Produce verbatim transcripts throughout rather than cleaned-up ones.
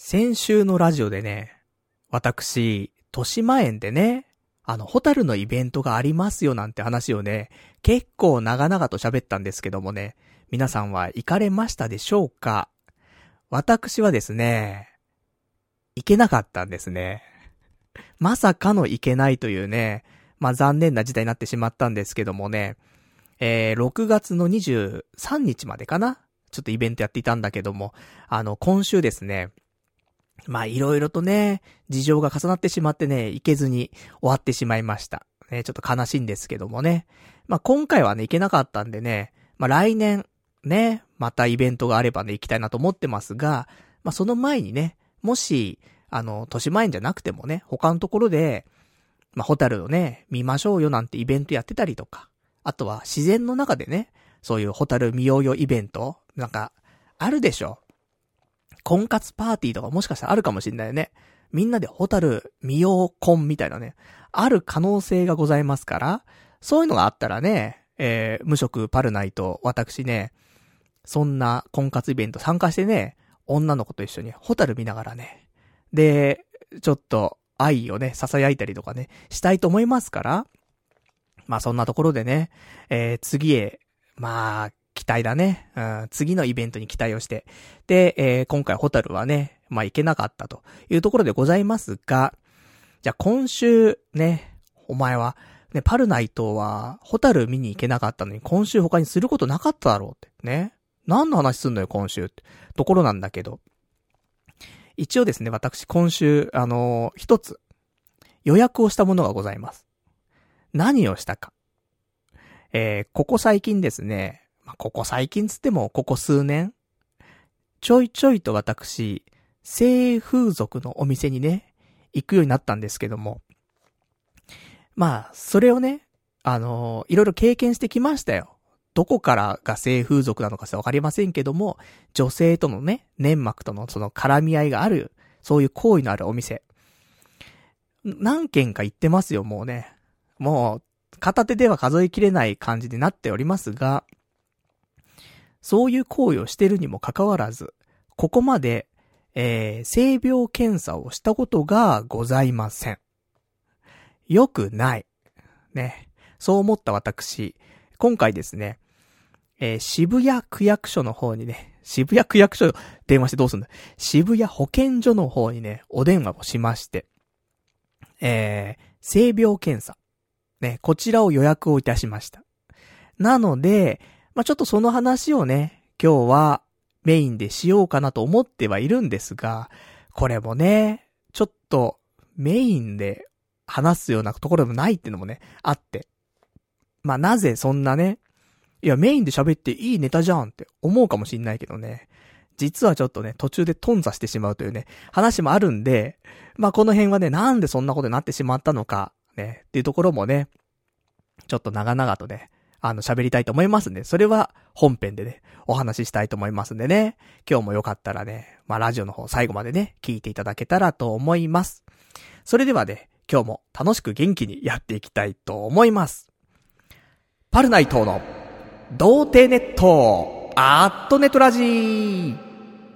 先週のラジオでね、私、豊島園でね、あの、ホタルのイベントがありますよなんて話をね、結構長々と喋ったんですけどもね、皆さんは行かれましたでしょうか？私はですね、行けなかったんですね。まさかの行けないというね、まあ残念な事態になってしまったんですけどもね、えー、ろくがつのにじゅうさんにちまでかな？ちょっとイベントやっていたんだけども、あの、今週ですね、まあいろいろとね、事情が重なってしまってね、行けずに終わってしまいました。ね、ちょっと悲しいんですけどもね。まあ今回はね、行けなかったんでね、まあ来年、ね、またイベントがあればね、行きたいなと思ってますが、まあその前にね、もし、あの、豊島園じゃなくてもね、他のところで、まあホタルをね、見ましょうよなんてイベントやってたりとか、あとは自然の中でね、そういうホタル見ようよイベント、なんか、あるでしょ。婚活パーティーとかもしかしたらあるかもしれないよね。みんなでホタル見よう婚みたいなね、ある可能性がございますから、そういうのがあったらね、えー、無職パルナイト、私ね、そんな婚活イベント参加してね、女の子と一緒にホタル見ながらね、で、ちょっと愛をね、囁いたりとかね、したいと思いますから、まあそんなところでね、えー、次へ、まあ、期待だね。うん、次のイベントに期待をして。で、えー、今回ホタルはね、まあ行けなかったというところでございますが、じゃあ今週ね、お前は、ね、パルナイトはホタル見に行けなかったのに今週他にすることなかっただろうってね。何の話すんのよ今週ってところなんだけど。一応ですね、私今週、あのー、一つ予約をしたものがございます。何をしたか。えー、ここ最近ですね、まあ、ここ最近つってもここ数年、ちょいちょいと私、性風俗のお店にね、行くようになったんですけども、まあ、それをね、あのー、いろいろ経験してきましたよ。どこからが性風俗なのかわかりませんけども、女性とのね、粘膜とのその絡み合いがある、そういう行為のあるお店。何軒か行ってますよ、もうね。もう、片手では数えきれない感じになっておりますが、そういう行為をしてるにもかかわらず、ここまで、えー、性病検査をしたことがございません。よくない。ね。そう思った私、今回ですね、えー、渋谷区役所の方にね、渋谷区役所電話してどうすんだ？渋谷保健所の方にね、お電話をしまして、えー、性病検査。ね、こちらを予約をいたしました。なので、まあ、ちょっとその話をね、今日はメインでしようかなと思ってはいるんですが、これもね、ちょっとメインで話すようなところでもないっていうのもね、あって。まあ、なぜそんなね、いやメインで喋っていいネタじゃんって思うかもしんないけどね、実はちょっとね、途中で頓挫してしまうというね、話もあるんで、まあ、この辺はね、なんでそんなことになってしまったのか、ね、っていうところもね、ちょっと長々とね、あの、喋りたいと思いますんで、それは本編でね、お話ししたいと思いますんでね、今日もよかったらね、まあ、ラジオの方最後までね、聞いていただけたらと思います。それではね、今日も楽しく元気にやっていきたいと思います。パルナイトの、童貞ネット、アットネットラジー。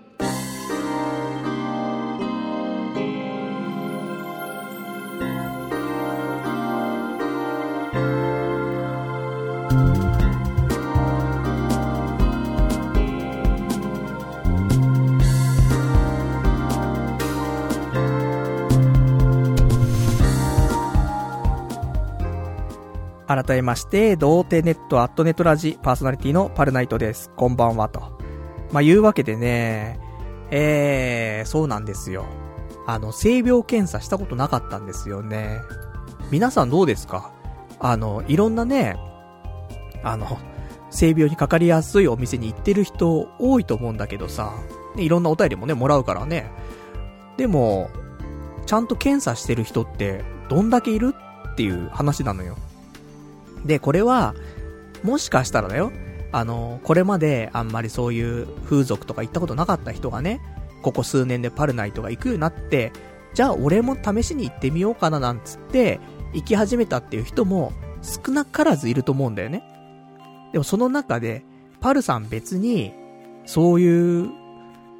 改めまして、童貞ネットアットネットラジパーソナリティのパルナイトです。こんばんはと。まあ、いうわけでね、えー、そうなんですよ。あの、性病検査したことなかったんですよね。皆さんどうですか？あの、いろんなね、あの、性病にかかりやすいお店に行ってる人多いと思うんだけどさ、いろんなお便りもね、もらうからね。でも、ちゃんと検査してる人ってどんだけいるっていう話なのよ。で、これは、もしかしたらだよ、あの、これまであんまりそういう風俗とか行ったことなかった人がね、ここ数年でパルナイトが行くようになって、じゃあ俺も試しに行ってみようかななんつって、行き始めたっていう人も少なからずいると思うんだよね。でもその中で、パルさん別に、そういう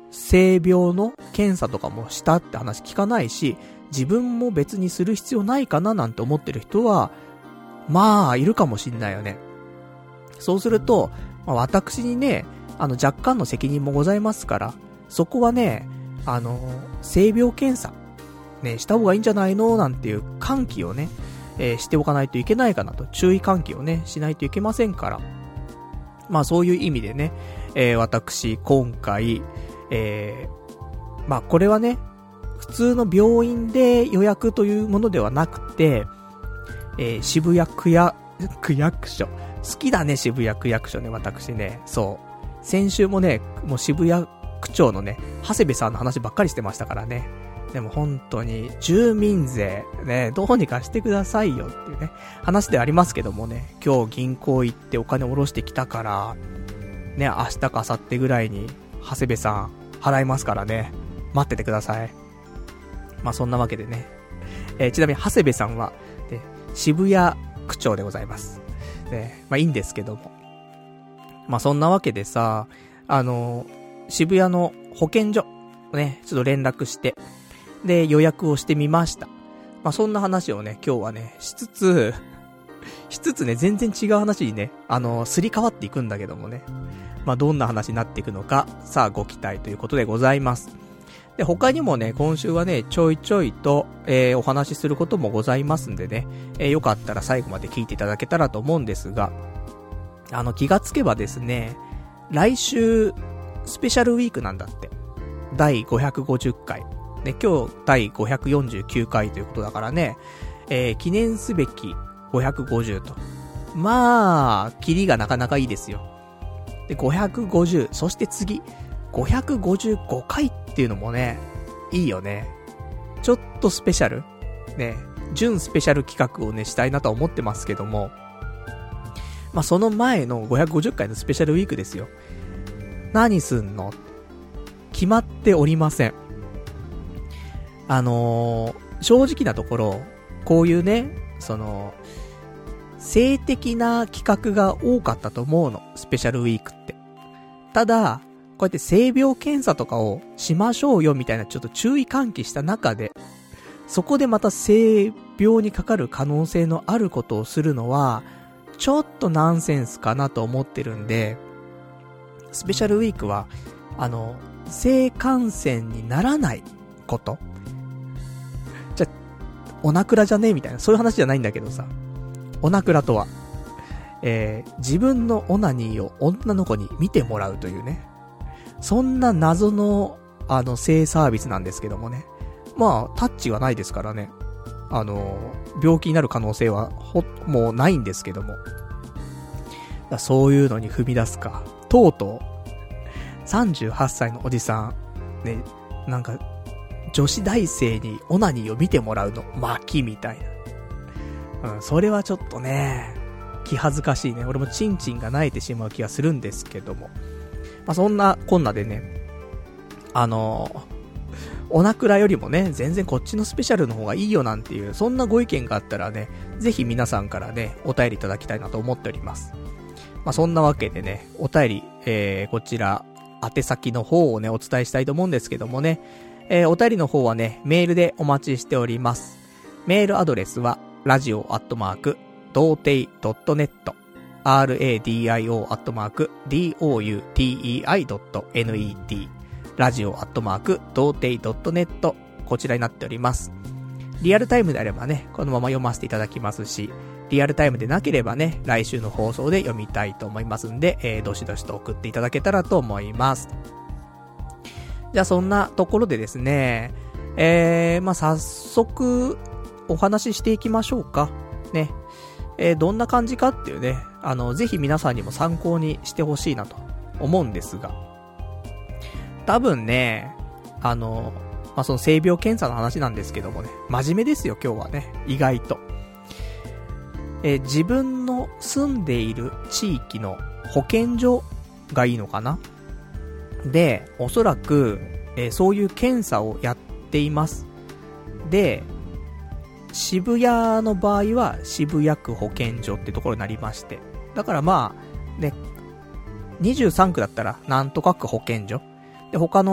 性病の検査とかもしたって話聞かないし、自分も別にする必要ないかななんて思ってる人は、まあ、いるかもしんないよね。そうすると、まあ、私にね、あの、若干の責任もございますから、そこはね、あの、性病検査、ね、した方がいいんじゃないのなんていう喚起をね、えー、しておかないといけないかなと、注意喚起をね、しないといけませんから。まあそういう意味でね、えー、私、今回、えー、まあこれはね、普通の病院で予約というものではなくて、えー、渋谷区や、区役所。好きだね、渋谷区役所ね、私ね。そう。先週もね、もう渋谷区長のね、長谷部さんの話ばっかりしてましたからね。でも本当に、住民税、ね、どうにかしてくださいよっていうね、話でありますけどもね、今日銀行行ってお金下ろしてきたから、ね、明日か明後日ぐらいに、長谷部さん、払いますからね、待っててください。まあそんなわけでね。えー、ちなみに長谷部さんは、ね、渋谷区長でございます。ね、まあいいんですけども。まあそんなわけでさ、あのー、渋谷の保健所、ね、ちょっと連絡して、で、予約をしてみました。まあそんな話をね、今日はね、しつつ、しつつね、全然違う話にね、あのー、すり替わっていくんだけどもね。まあどんな話になっていくのか、さあご期待ということでございます。で、他にもね、今週はね、ちょいちょいと、えー、お話しすることもございますんでね、えー、よかったら最後まで聞いていただけたらと思うんですが、あの、気がつけばですね、来週、スペシャルウィークなんだって。だいごひゃくごじゅっかい。で、今日、だいごひゃくよんじゅうきゅうかいということだからね、えー、記念すべきごひゃくごじゅうと。まあ、キリがなかなかいいですよ。で、ごひゃくごじゅう、そして次、ごひゃくごじゅうごかいっていうのもね、いいよね。ちょっとスペシャルね、準スペシャル企画をね、したいなとは思ってますけども、まあ、その前のごひゃくごじゅっかいのスペシャルウィークですよ。何すんの？決まっておりません。あのー、正直なところ、こういうね、その、性的な企画が多かったと思うの、スペシャルウィークって。ただ、こうやって性病検査とかをしましょうよみたいなちょっと注意喚起した中で、そこでまた性病にかかる可能性のあることをするのは、ちょっとナンセンスかなと思ってるんで、スペシャルウィークは、あの、性感染にならないこと。じゃ、おなくらじゃねえみたいな、そういう話じゃないんだけどさ。おなくらとは、えー、自分のオナニーを女の子に見てもらうというね。そんな謎の、あの、性サービスなんですけどもね。まあ、タッチはないですからね。あの、病気になる可能性は、ほ、もうないんですけども。だそういうのに踏み出すか。とうとう、さんじゅうはっさいのおじさん、ね、なんか、女子大生にオナニーを見てもらうの、巻きみたいな。うん、それはちょっとね、気恥ずかしいね。俺もチンチンが泣いてしまう気がするんですけども。まあ、そんなこんなでね、あのー、おなくらよりもね、全然こっちのスペシャルの方がいいよなんていう、そんなご意見があったらね、ぜひ皆さんからね、お便りいただきたいなと思っております。まあ、そんなわけでね、お便り、えー、こちら、宛先の方をね、お伝えしたいと思うんですけどもね、えー、お便りの方はね、メールでお待ちしております。メールアドレスは、ラジオアットマーク、ドーテイドットネット、ラディオアットマーク、ドーテイドットネット、ラジオアットマーク、ドーテイドットネット、こちらになっております。リアルタイムであればね、このまま読ませていただきますし、リアルタイムでなければね、来週の放送で読みたいと思いますんで、えー、どしどしと送っていただけたらと思います。じゃあそんなところでですね、えー、まあ、早速、お話ししていきましょうか。ね。えー、どんな感じかっていうね、あの、ぜひ皆さんにも参考にしてほしいなと思うんですが。多分ね、あの、まあ、その性病検査の話なんですけどもね、真面目ですよ今日はね、意外と。えー、自分の住んでいる地域の保健所がいいのかな？で、おそらく、えー、そういう検査をやっています。で、渋谷の場合は渋谷区保健所ってところになりまして。だからまあ、ね、にじゅうさんくだったらなんとか区保健所。で、他の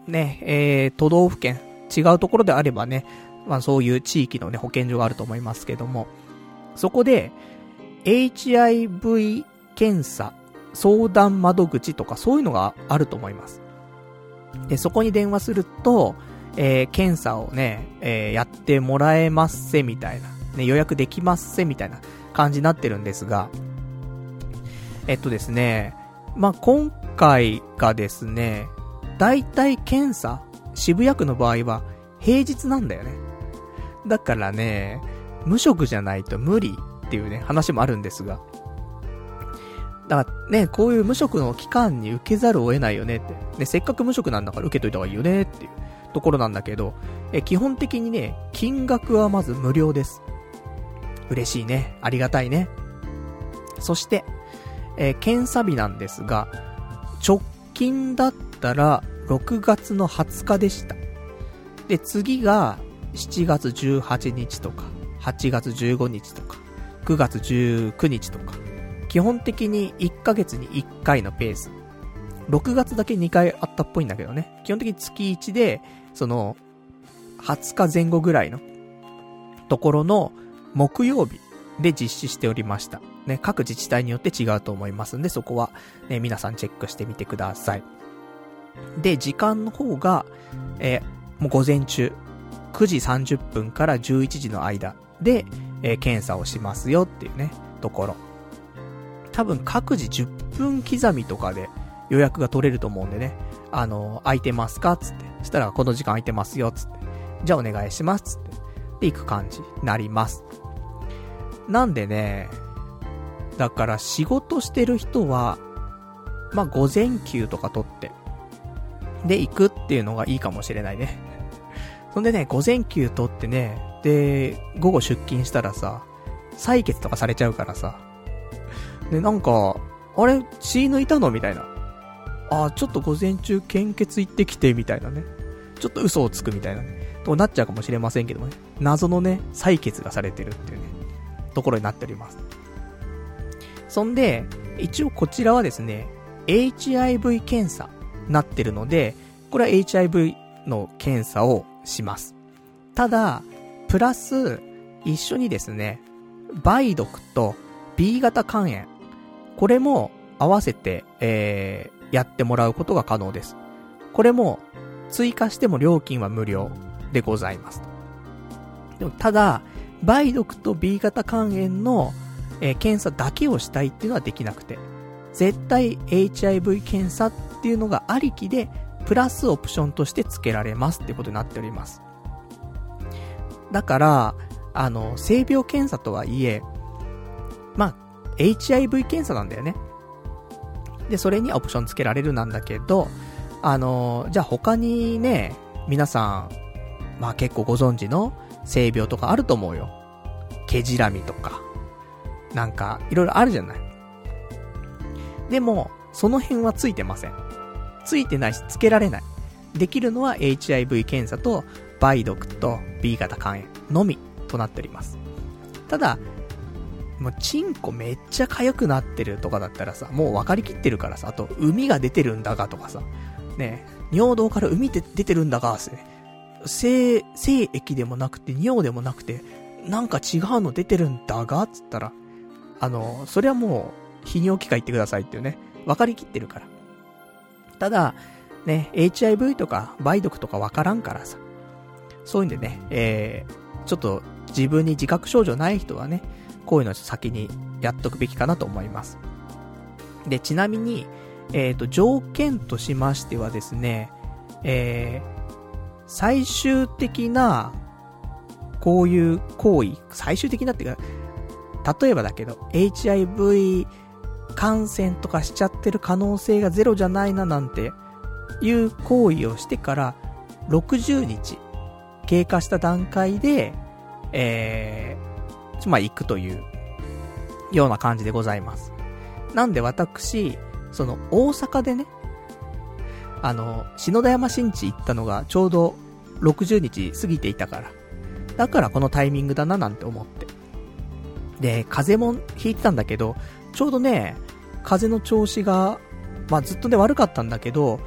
ね、えー、都道府県、違うところであればね、まあそういう地域のね、保健所があると思いますけども、そこで、エイチアイブイ 検査、相談窓口とかそういうのがあると思います。で、そこに電話すると、えー、検査をね、えー、やってもらえますせみたいな、ね、予約できますせみたいな感じになってるんですが、えっとですね、まあ、今回がですね、だいたい検査、渋谷区の場合は平日なんだよね。だからね、無職じゃないと無理っていうね、話もあるんですが、だからね、こういう無職の期間に受けざるを得ないよねって。ね、せっかく無職なんだから受けといた方がいいよねっていうところなんだけど、え、基本的にね、金額はまず無料です。嬉しいね。ありがたいね。そして、えー、検査日なんですが、直近だったらろくがつのはつかでした。で、次がしちがつじゅうはちにちとか、はちがつじゅうごにちとか、くがつじゅうくにちとか、基本的にいっかげつにいっかいのペース。ろくがつだけにかいあったっぽいんだけどね。基本的に月いちで、その、はつかぜん後ぐらいのところの木曜日で実施しておりました。ね、各自治体によって違うと思いますんで、そこは、ね、皆さんチェックしてみてください。で、時間の方が、えー、もう午前中、くじさんじゅっぷんからじゅういちじの間で、えー、検査をしますよっていうね、ところ。多分各自じゅっぷん刻みとかで予約が取れると思うんでね、あの、空いてますかつって。そしたらこの時間空いてますよつって。じゃあお願いしますつって。で、行く感じになります。なんでね、だから仕事してる人は、まあ、午前休とか取って、で、行くっていうのがいいかもしれないね。そんでね、午前休取ってね、で、午後出勤したらさ、採血とかされちゃうからさ、で、なんか、あれ血抜いたのみたいな。あ、ちょっと午前中献血行ってきて、みたいなね。ちょっと嘘をつくみたいなね。となっちゃうかもしれませんけどもね。謎のね、採血がされてるっていうね、ところになっております。そんで、一応こちらはですね、エイチアイブイ 検査になってるので、これは エイチアイブイ の検査をします。ただ、プラス、一緒にですね、梅毒と B 型肝炎、これも合わせて、えー、やってもらうことが可能です。これも追加しても料金は無料でございます。でもただ、梅毒と B 型肝炎の、えー、検査だけをしたいっていうのはできなくて、絶対 エイチアイブイ 検査っていうのがありきで、プラスオプションとして付けられますっていうことになっております。だから、あの、性病検査とはいえ、まあ、エイチアイブイ 検査なんだよね。で、それにオプション付けられるなんだけど、あの、じゃあ他にね、皆さん、まあ結構ご存知の性病とかあると思うよ。毛じらみとか。なんか、いろいろあるじゃない。でも、その辺はついてません。ついてないし、つけられない。できるのは エイチアイブイ 検査と、梅毒と B 型肝炎のみとなっております。ただ、もうチンコめっちゃ痒くなってるとかだったらさ、もう分かりきってるからさ、あと、海が出てるんだがとかさ、ね、尿道から海って出てるんだがってね、精、精液でもなくて尿でもなくて、なんか違うの出てるんだがつったら、あの、それはもう、泌尿器科行ってくださいっていうね、分かりきってるから。ただ、ね、エイチアイブイ とか梅毒とか分からんからさ、そういうんでね、えー、ちょっと自分に自覚症状ない人はね、こういうの先にやっとくべきかなと思います。で、ちなみに、えっと、条件としましてはですね、えー、最終的な、こういう行為、最終的なっていうか、例えばだけど、エイチアイブイ 感染とかしちゃってる可能性がゼロじゃないななんていう行為をしてからろくじゅうにち経過した段階で、えー、まあ、行くというような感じでございます。なんで私、その大阪でね、あの、篠田山新地行ったのがちょうどろくじゅうにち過ぎていたから、だからこのタイミングだななんて思って。で、風邪もひいてたんだけど、ちょうどね、風邪の調子が、まあ、ずっとね悪かったんだけど、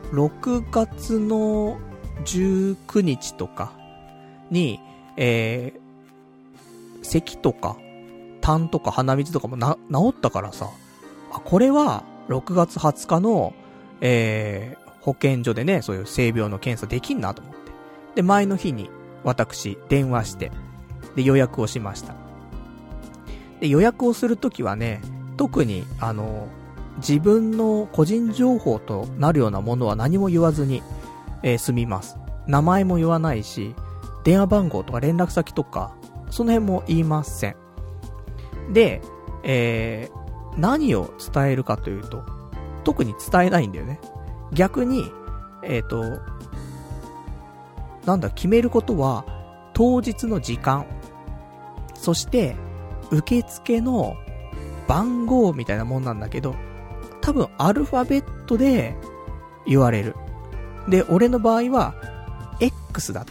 ろくがつのじゅうくにちとかに、えー、咳とか、痰とか鼻水とかもな、治ったからさ、あ、これはろくがつはつかの、えー、保健所でね、そういう性病の検査できんなと思って。で、前の日に私、電話して、で、予約をしました。で、予約をするときはね、特に、あの、自分の個人情報となるようなものは何も言わずに、えー、済みます。名前も言わないし、電話番号とか連絡先とか、その辺も言いません。で、えー、何を伝えるかというと、特に伝えないんだよね。逆に、えっと、なんだ、決めることは、当日の時間、そして、受付の番号みたいなもんなんだけど、多分アルファベットで言われる。で、俺の場合は、X だった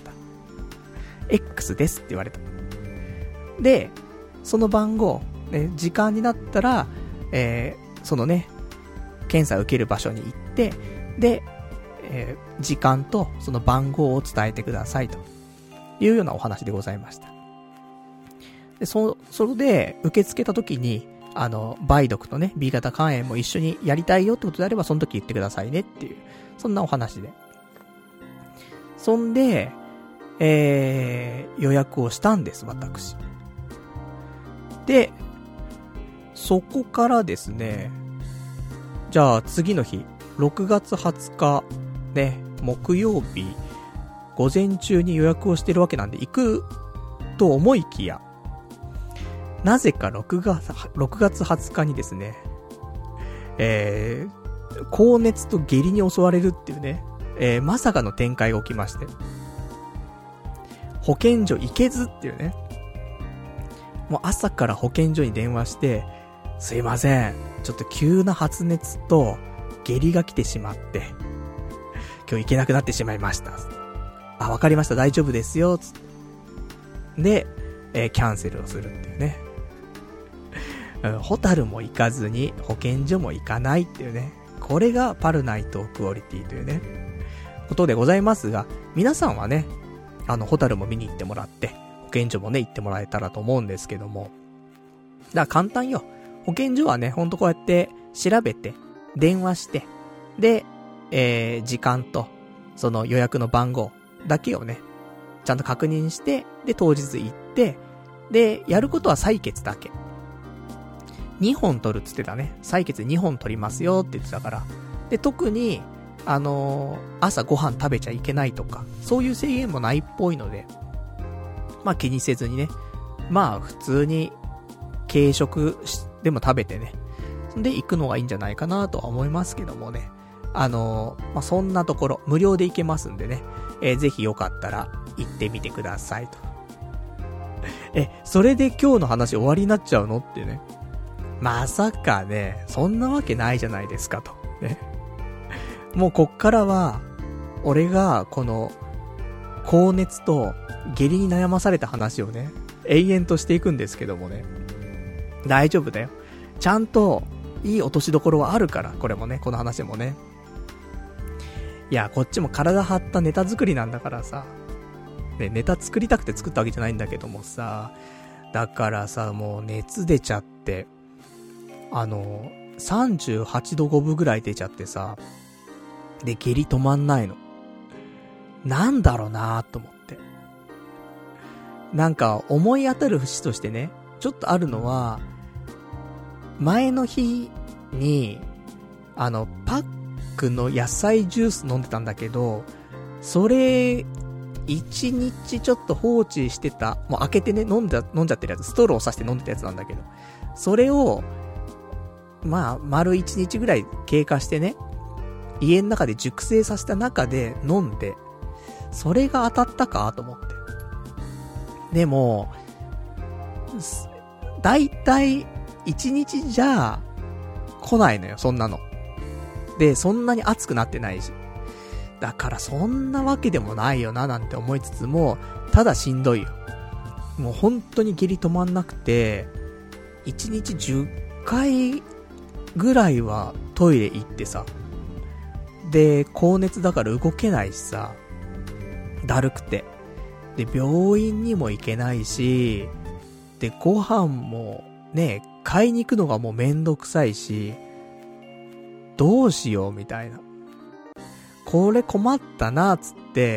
。X ですって言われた。で、その番号、ね、時間になったら、えー、そのね、検査を受ける場所に行って、で、えー、時間とその番号を伝えてくださいというようなお話でございました。で、そ、それで受け付けた時に、あの、梅毒とね、B 型肝炎も一緒にやりたいよってことであれば、その時言ってくださいねっていう、そんなお話で。そんで、えー、予約をしたんです、私。で、そこからですね、じゃあ次の日、ろくがつはつか、ね、木曜日、午前中に予約をしてるわけなんで行くと思いきや、なぜかろくがつ、ろくがつはつかにですね、えー、高熱と下痢に襲われるっていうね、えー、まさかの展開が起きまして、保健所行けずっていうね、もう朝から保健所に電話して、すいません、ちょっと急な発熱と下痢が来てしまって、今日行けなくなってしまいました。あ、わかりました、大丈夫ですよ、つって。で、えー、キャンセルをするっていうね。ホタルも行かずに保健所も行かないっていうね。これがパルナイトクオリティというね、ことでございますが、皆さんはね、あの、ホタルも見に行ってもらって、保健所もね、行ってもらえたらと思うんですけども。だから簡単よ。保健所はね、ほんとこうやって調べて、電話して、で、えー、時間と、その予約の番号だけをね、ちゃんと確認して、で、当日行って、で、やることは採血だけ。にほん取るっつってたね。採血にほん取りますよって言ってたから。で、特に、あのー、朝ご飯食べちゃいけないとか、そういう制限もないっぽいので、まあ気にせずにね、まあ普通に軽食でも食べてね、で行くのがいいんじゃないかなとは思いますけどもね。あのー、まあそんなところ、無料で行けますんでね、えー、ぜひよかったら行ってみてくださいと。え、それで今日の話終わりになっちゃうのってね。まさかね、そんなわけないじゃないですかと。ね。もうこっからは、俺がこの、高熱と下痢に悩まされた話をね、永遠としていくんですけどもね。大丈夫だよ。ちゃんと、いい落としどころはあるから、これもね、この話もね。いや、こっちも体張ったネタ作りなんだからさ。ね、ネタ作りたくて作ったわけじゃないんだけどもさ。だからさ、もう熱出ちゃって、あの、さんじゅうはちどごぶぐらい出ちゃってさ、で、下痢止まんないの。なんだろうなーと思って。なんか、思い当たる節としてね、ちょっとあるのは、前の日に、あの、パックの野菜ジュース飲んでたんだけど、それ、一日ちょっと放置してた、もう開けてね、飲んだ、飲んじゃってるやつ、ストローを刺して飲んでたやつなんだけど、それを、まあ、丸一日ぐらい経過してね、家の中で熟成させた中で飲んで、それが当たったかと思って。でも、だいたい一日じゃ来ないのよ、そんなの。で、そんなに熱くなってないし。だからそんなわけでもないよななんて思いつつも、ただしんどいよ。もう本当に下痢止まんなくて、一日じゅっかいぐらいはトイレ行ってさ。 で、高熱だから動けないしさ、だるくて。で、病院にも行けないし、で、ご飯もね、買いに行くのがもうめんどくさいし、どうしようみたいな。これ困ったな、つって、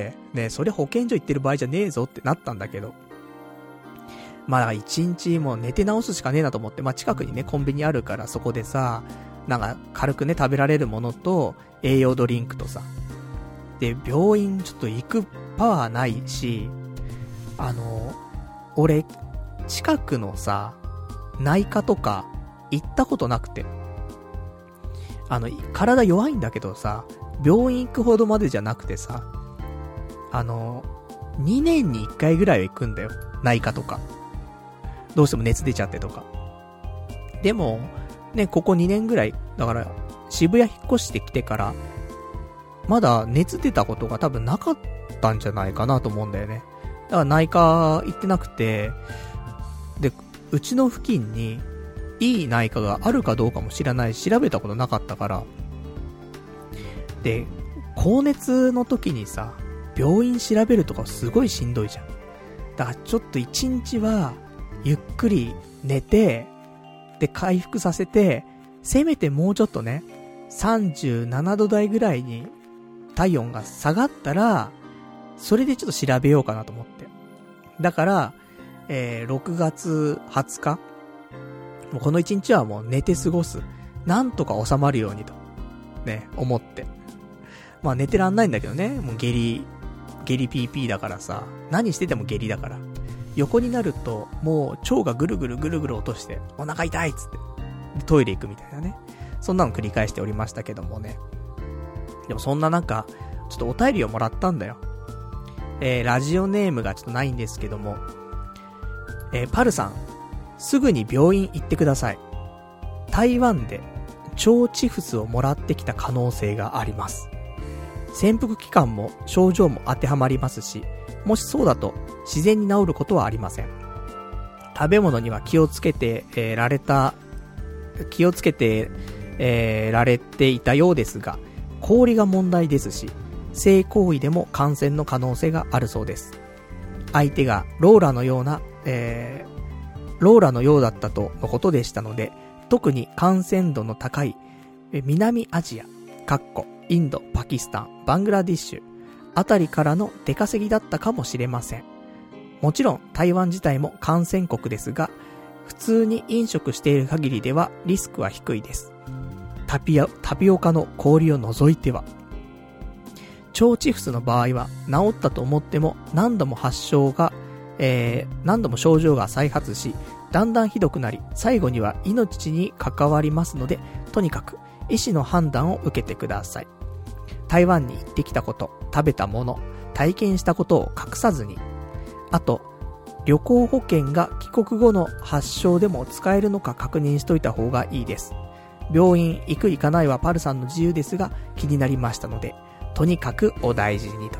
ね、それ保健所行ってる場合じゃねえぞってなったんだけど。まあだから一日もう寝て直すしかねえなと思って、まあ近くにね、コンビニあるからそこでさ、なんか軽くね、食べられるものと、栄養ドリンクとさ。で、病院ちょっと行くパワーないし、あの、俺、近くのさ、内科とか行ったことなくて。あの、体弱いんだけどさ、病院行くほどまでじゃなくてさ、あの、にねんにいっかいぐらいは行くんだよ。内科とか。どうしても熱出ちゃってとか。でも、ね、ここにねんぐらい、だから渋谷引っ越してきてから、まだ熱出たことが多分なかったんじゃないかなと思うんだよね。だから内科行ってなくて、で、うちの付近にいい内科があるかどうかも知らないし、調べたことなかったから。で、高熱の時にさ、病院調べるとかすごいしんどいじゃん。だからちょっと一日は、ゆっくり寝て、で、回復させて、せめてもうちょっとね、さんじゅうななど台ぐらいに体温が下がったら、それでちょっと調べようかなと思って。だから、えー、ろくがつはつか、もうこの一日はもう寝て過ごす。なんとか収まるようにと、ね、思って。まあ寝てらんないんだけどね、もう下痢、下痢 ピーピー だからさ、何してても下痢だから。横になると、もう腸がぐるぐるぐるぐる落として、お腹痛いっつって、トイレ行くみたいなね。そんなの繰り返しておりましたけどもね。でもそんな中、ちょっとお便りをもらったんだよ。えー、ラジオネームがちょっとないんですけども、えー、パルさん、すぐに病院行ってください。台湾で腸チフスをもらってきた可能性があります。潜伏期間も症状も当てはまりますし、もしそうだと自然に治ることはありません。食べ物には気をつけて、えー、られた、気をつけて、えー、られていたようですが、氷が問題ですし、性行為でも感染の可能性があるそうです。相手がローラのような、えー、ローラのようだったとのことでしたので、特に感染度の高い、え南アジア、かっこインド、パキスタン、バングラディッシュあたりからの出稼ぎだったかもしれません。もちろん台湾自体も感染国ですが、普通に飲食している限りではリスクは低いです。タピア、タピオカの氷を除いては。腸チフスの場合は治ったと思っても何度も発症が、えー、何度も症状が再発し、だんだんひどくなり、最後には命に関わりますので、とにかく医師の判断を受けてください。台湾に行ってきたこと、食べたもの、体験したことを隠さずに。あと、旅行保険が帰国後の発症でも使えるのか確認しといた方がいいです。病院行く行かないはパルさんの自由ですが、気になりましたので、とにかくお大事にという、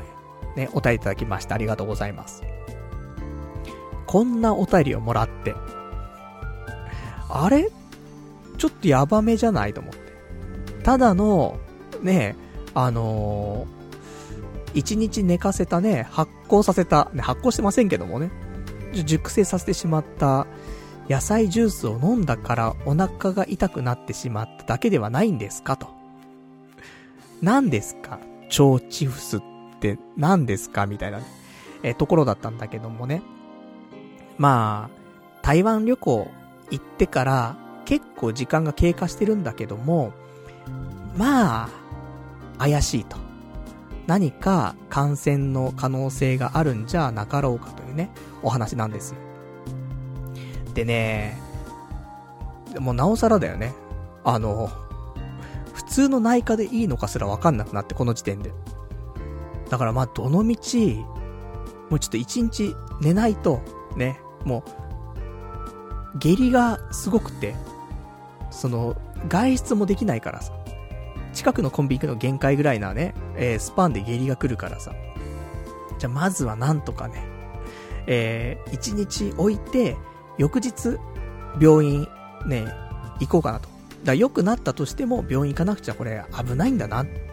ね、お便りいただきましてありがとうございます。こんなお便りをもらって、あれちょっとヤバめじゃないと思って。ただの、ね、あのー、一日寝かせたね、発酵させた、ね、発酵してませんけどもね、熟成させてしまった野菜ジュースを飲んだからお腹が痛くなってしまっただけではないんですかと。何ですか腸チフスって何ですかみたいな、ね、えー、ところだったんだけどもね。まあ、台湾旅行行ってから結構時間が経過してるんだけども、まあ、怪しいと。何か感染の可能性があるんじゃなかろうかというね、お話なんですよ。でね、もうなおさらだよね。あの、普通の内科でいいのかすらわかんなくなって、この時点で。だからまあ、どの道、もうちょっと一日寝ないと、ね、もう、下痢がすごくて、その、外出もできないからさ。近くのコンビニ行くの限界ぐらいなね、えー、スパンで下痢が来るからさ。じゃあまずはなんとかね、えー、一日置いて、翌日、病院ね、行こうかなと。だから良くなったとしても病院行かなくちゃこれ危ないんだなっ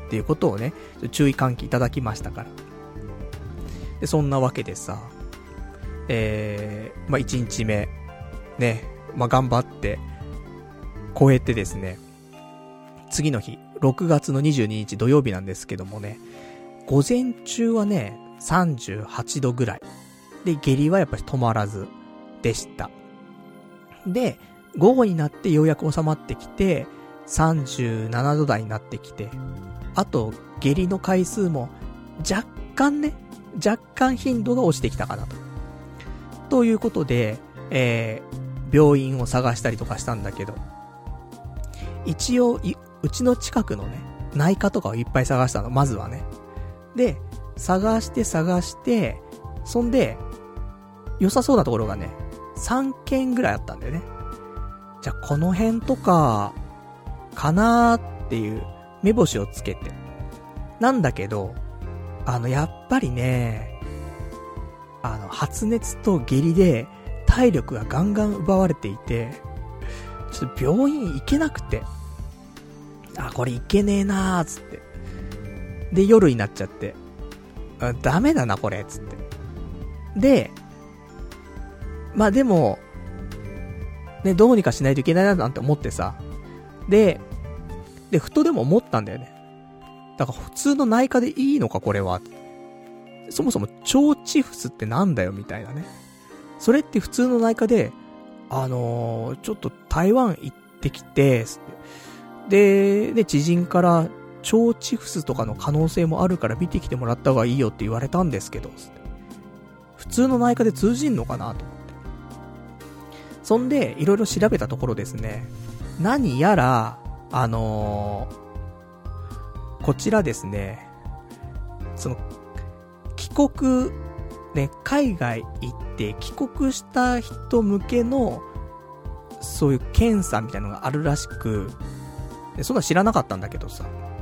っていうことをね、注意喚起いただきましたから。で、そんなわけでさ、えー、まあ、いちにちめ、ね、まあ、頑張って、超えてですね、次の日、ろくがつのにじゅうににち土曜日なんですけどもね、午前中はね、さんじゅうはちどぐらい。で、下痢はやっぱり止まらずでした。で、午後になってようやく収まってきて、さんじゅうななど台になってきて、あと、下痢の回数も若干ね、若干頻度が落ちてきたかなと。ということで、えー、病院を探したりとかしたんだけど、一応、うちの近くのね、内科とかをいっぱい探したの、まずはね。で、探して探して、そんで、良さそうなところがね、さんけんぐらいあったんだよね。じゃあ、この辺とか、かなーっていう目星をつけて。なんだけど、あの、やっぱりね、あの、発熱と下痢で体力がガンガン奪われていて、ちょっと病院行けなくて、あ、これ行けねえなーつって。で、夜になっちゃって、あ、ダメだなこれつって。で、まあでも、ね、どうにかしないといけないななんて思ってさ。で、で、ふとでも思ったんだよね。だから普通の内科でいいのかこれは。そもそも腸チフスってなんだよみたいなね。それって普通の内科で、あのー、ちょっと台湾行ってきて、で、で、知人から腸チフスとかの可能性もあるから見てきてもらった方がいいよって言われたんですけど、普通の内科で通じんのかなと思って。そんで、いろいろ調べたところですね、何やら、あのー、こちらですね、その、帰国、ね、海外行って帰国した人向けの、そういう検査みたいなのがあるらしく、でそんな知らなかったんだけどさ。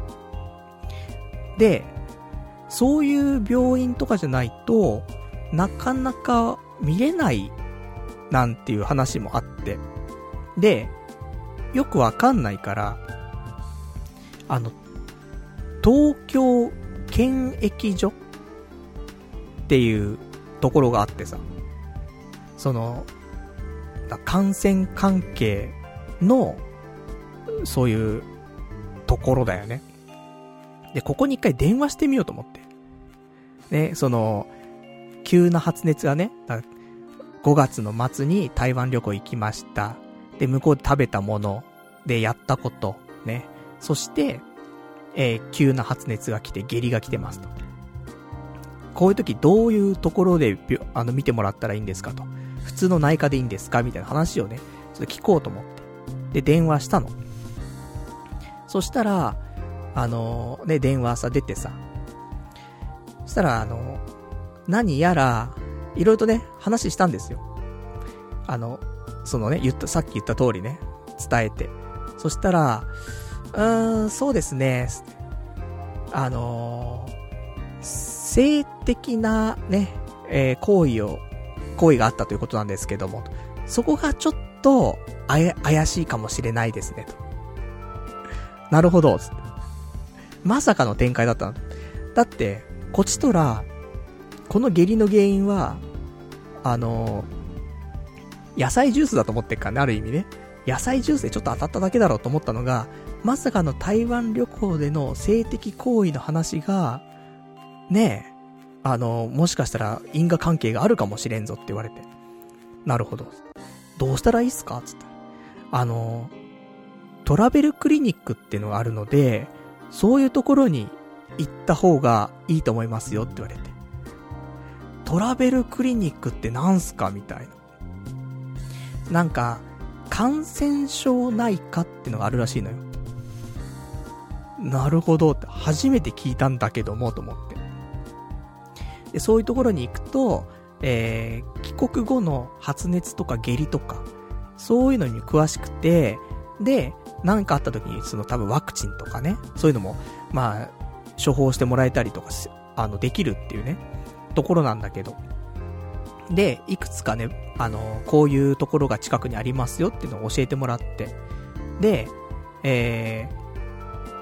で、そういう病院とかじゃないと、なかなか見れないなんていう話もあって。で、よくわかんないから、あの、東京検疫所っていうところがあってさ、その、感染関係の、そういうところだよね。で、ここに一回電話してみようと思って。ね、その、急な発熱がね、ごがつの末に台湾旅行行きました。で、向こうで食べたもの、で、やったこと、ね。そして、えー、急な発熱が来て、下痢が来てますと。こういう時どういうところで、あの、見てもらったらいいんですかと。普通の内科でいいんですかみたいな話をね、ちょっと聞こうと思って。で、電話したの。そしたら、あのー、ね、電話さ、出てさ。そしたら、あのー、何やら、いろいろとね、話したんですよ。あの、そのね、言った、さっき言った通りね、伝えて。そしたら、うーん、そうですね、あのー、性的なね、えー、行為を、行為があったということなんですけども、そこがちょっと、あや、怪しいかもしれないですね、と。なるほど、つって。まさかの展開だったの。だって、こちとら、この下痢の原因は、あのー、野菜ジュースだと思ってっからね、ある意味ね。野菜ジュースでちょっと当たっただけだろうと思ったのが、まさかの台湾旅行での性的行為の話が、ねえ、あのー、もしかしたら因果関係があるかもしれんぞって言われて。なるほど。どうしたらいいっすかつって。あのー、トラベルクリニックっていうのがあるので、そういうところに行った方がいいと思いますよって言われて。トラベルクリニックってなんすかみたいな。なんか、感染症内科ってのがあるらしいのよ。なるほどって初めて聞いたんだけどもと思って。で、そういうところに行くと、えー、帰国後の発熱とか下痢とか、そういうのに詳しくて、で、何かあった時にその多分ワクチンとかね、そういうのも、まあ、処方してもらえたりとか、あの、できるっていうね、ところなんだけど。で、いくつかね、あの、こういうところが近くにありますよっていうのを教えてもらって。で、えー、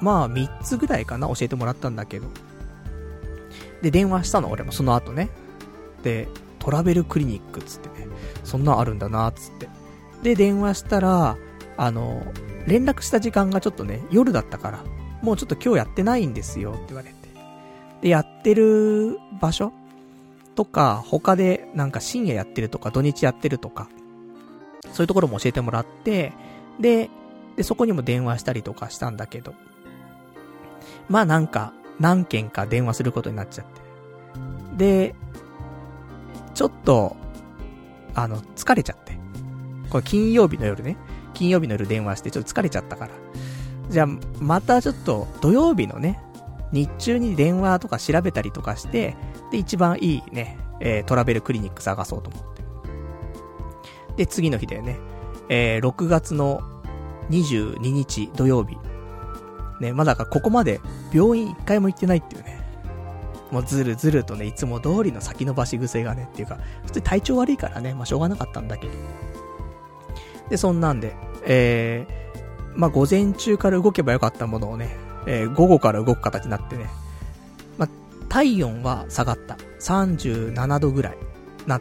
まあみっつぐらいかな教えてもらったんだけど。で、電話したの俺もその後ね。で、トラベルクリニックっつってね、そんなんあるんだなっつって。で、電話したら、あの、連絡した時間がちょっとね、夜だったから、もうちょっと今日やってないんですよって言われて。で、やってる場所とか、他でなんか深夜やってるとか、土日やってるとか、そういうところも教えてもらって、で、で、そこにも電話したりとかしたんだけど、まあなんか、何件か電話することになっちゃって。で、ちょっと、あの、疲れちゃって。これ金曜日の夜ね。金曜日の夜電話してちょっと疲れちゃったから。じゃあ、またちょっと土曜日のね、日中に電話とか調べたりとかして、で、一番いいね、えー、トラベルクリニック探そうと思って。で、次の日だよね。えー、ろくがつのにじゅうににち土曜日。ね、まだかここまで病院一回も行ってないっていうね。もうずるずるとね、いつも通りの先延ばし癖がね、っていうか、普通に体調悪いからね、まあしょうがなかったんだけど。で、そんなんで、えー、まあ午前中から動けばよかったものをね、えー、午後から動く形になってね、まあ体温は下がった。さんじゅうななどぐらいなって、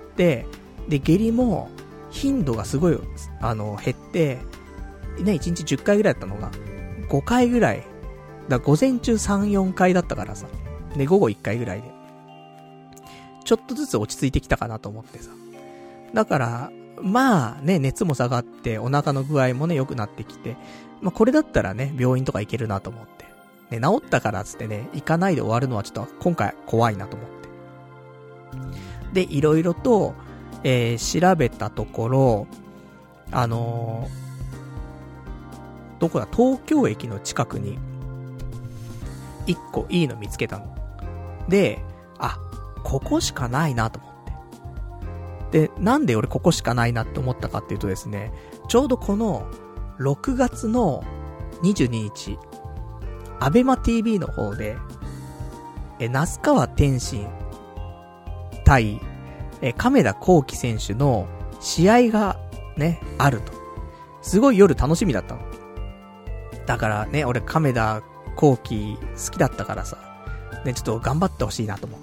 で、下痢も頻度がすごい、あの、減って、ね、いちにちじゅっかいぐらいだったのが、ごかいぐらい。だ午前中さん、よんかいだったからさ。で、午後いっかいぐらいで。ちょっとずつ落ち着いてきたかなと思ってさ。だから、まあね、熱も下がって、お腹の具合もね、良くなってきて、まあこれだったらね、病院とか行けるなと思って。ね、治ったからつってね、行かないで終わるのはちょっと今回怖いなと思って。で、いろいろと、えー、調べたところ、あのー、どこだ、東京駅の近くに、一個いいの見つけたの。で、あ、ここしかないなと思って。で、なんで俺ここしかないなって思ったかっていうとですね、ちょうどこの、ろくがつのにじゅうににち、アベマ ティーブイ の方で、え、那須川天心対、え、亀田光輝選手の試合がね、あると。すごい夜楽しみだったの。だからね、俺亀田光輝好きだったからさ、ね、ちょっと頑張ってほしいなと思って。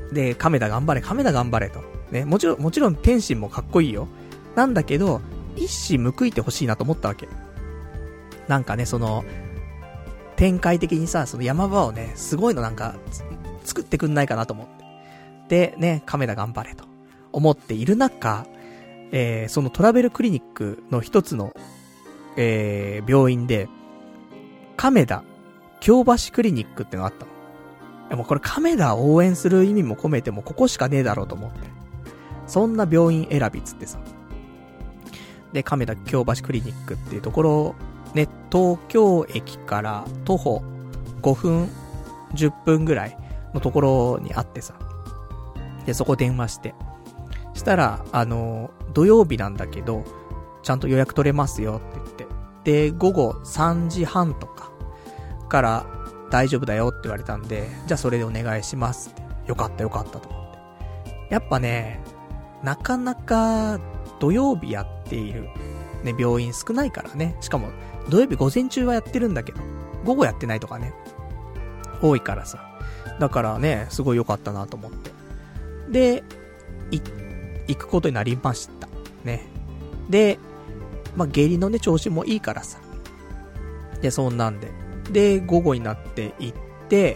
で、亀田頑張れ、亀田頑張れと。ね、もちろん、もちろん天心もかっこいいよ。なんだけど、一矢報いてほしいなと思ったわけ。なんかね、その、展開的にさ、その山場をね、すごいのなんか、作ってくんないかなと思って。で、ね、亀田頑張れと思っている中、えー、そのトラベルクリニックの一つの、えー、病院で、亀田京橋クリニックってのがあったの。でもこれ亀田を応援する意味も込めてもここしかねえだろうと思って。そんな病院選びつってさ。で、亀田京橋クリニックっていうところ、ね、東京駅から徒歩ごふん、じゅっぷんぐらいのところにあってさ。で、そこ電話して。したら、あの、土曜日なんだけど、ちゃんと予約取れますよって言って。で、午後さんじはんとかから大丈夫だよって言われたんで、じゃあそれでお願いしますって。よかったよかったと思って。やっぱね、なかなか土曜日やっている、ね、病院少ないからね。しかも土曜日午前中はやってるんだけど、午後やってないとかね、多いからさ。だからね、すごい良かったなと思って。で、い、行くことになりました。ね。で、まあ、下痢のね、調子もいいからさ。で、そんなんで。で、午後になって行って、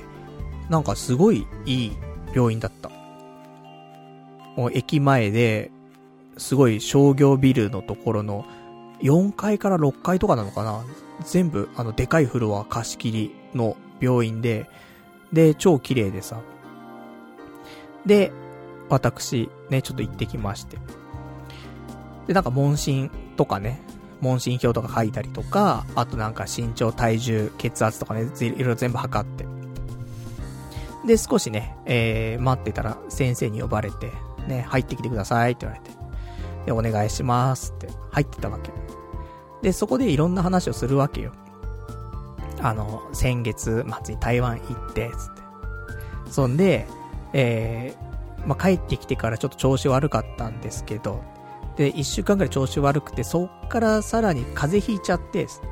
なんかすごいいい病院だった。もう駅前で、すごい商業ビルのところのよんかいからろっかいとかなのかな。全部、あの、でかいフロア貸し切りの病院で、で、超綺麗でさ。で、私、ね、ちょっと行ってきまして。で、なんか問診とかね、問診票とか書いたりとか、あとなんか身長、体重、血圧とかね、いろいろ全部測って。で、少しね、えー、待ってたら先生に呼ばれて、ね、入ってきてくださいって言われて。で、お願いしますって入ってたわけ。で、そこでいろんな話をするわけよ。あの、先月末に台湾行って、つって。そんで、えー、まあ、帰ってきてからちょっと調子悪かったんですけど、で、一週間くらい調子悪くて、そっからさらに風邪ひいちゃって、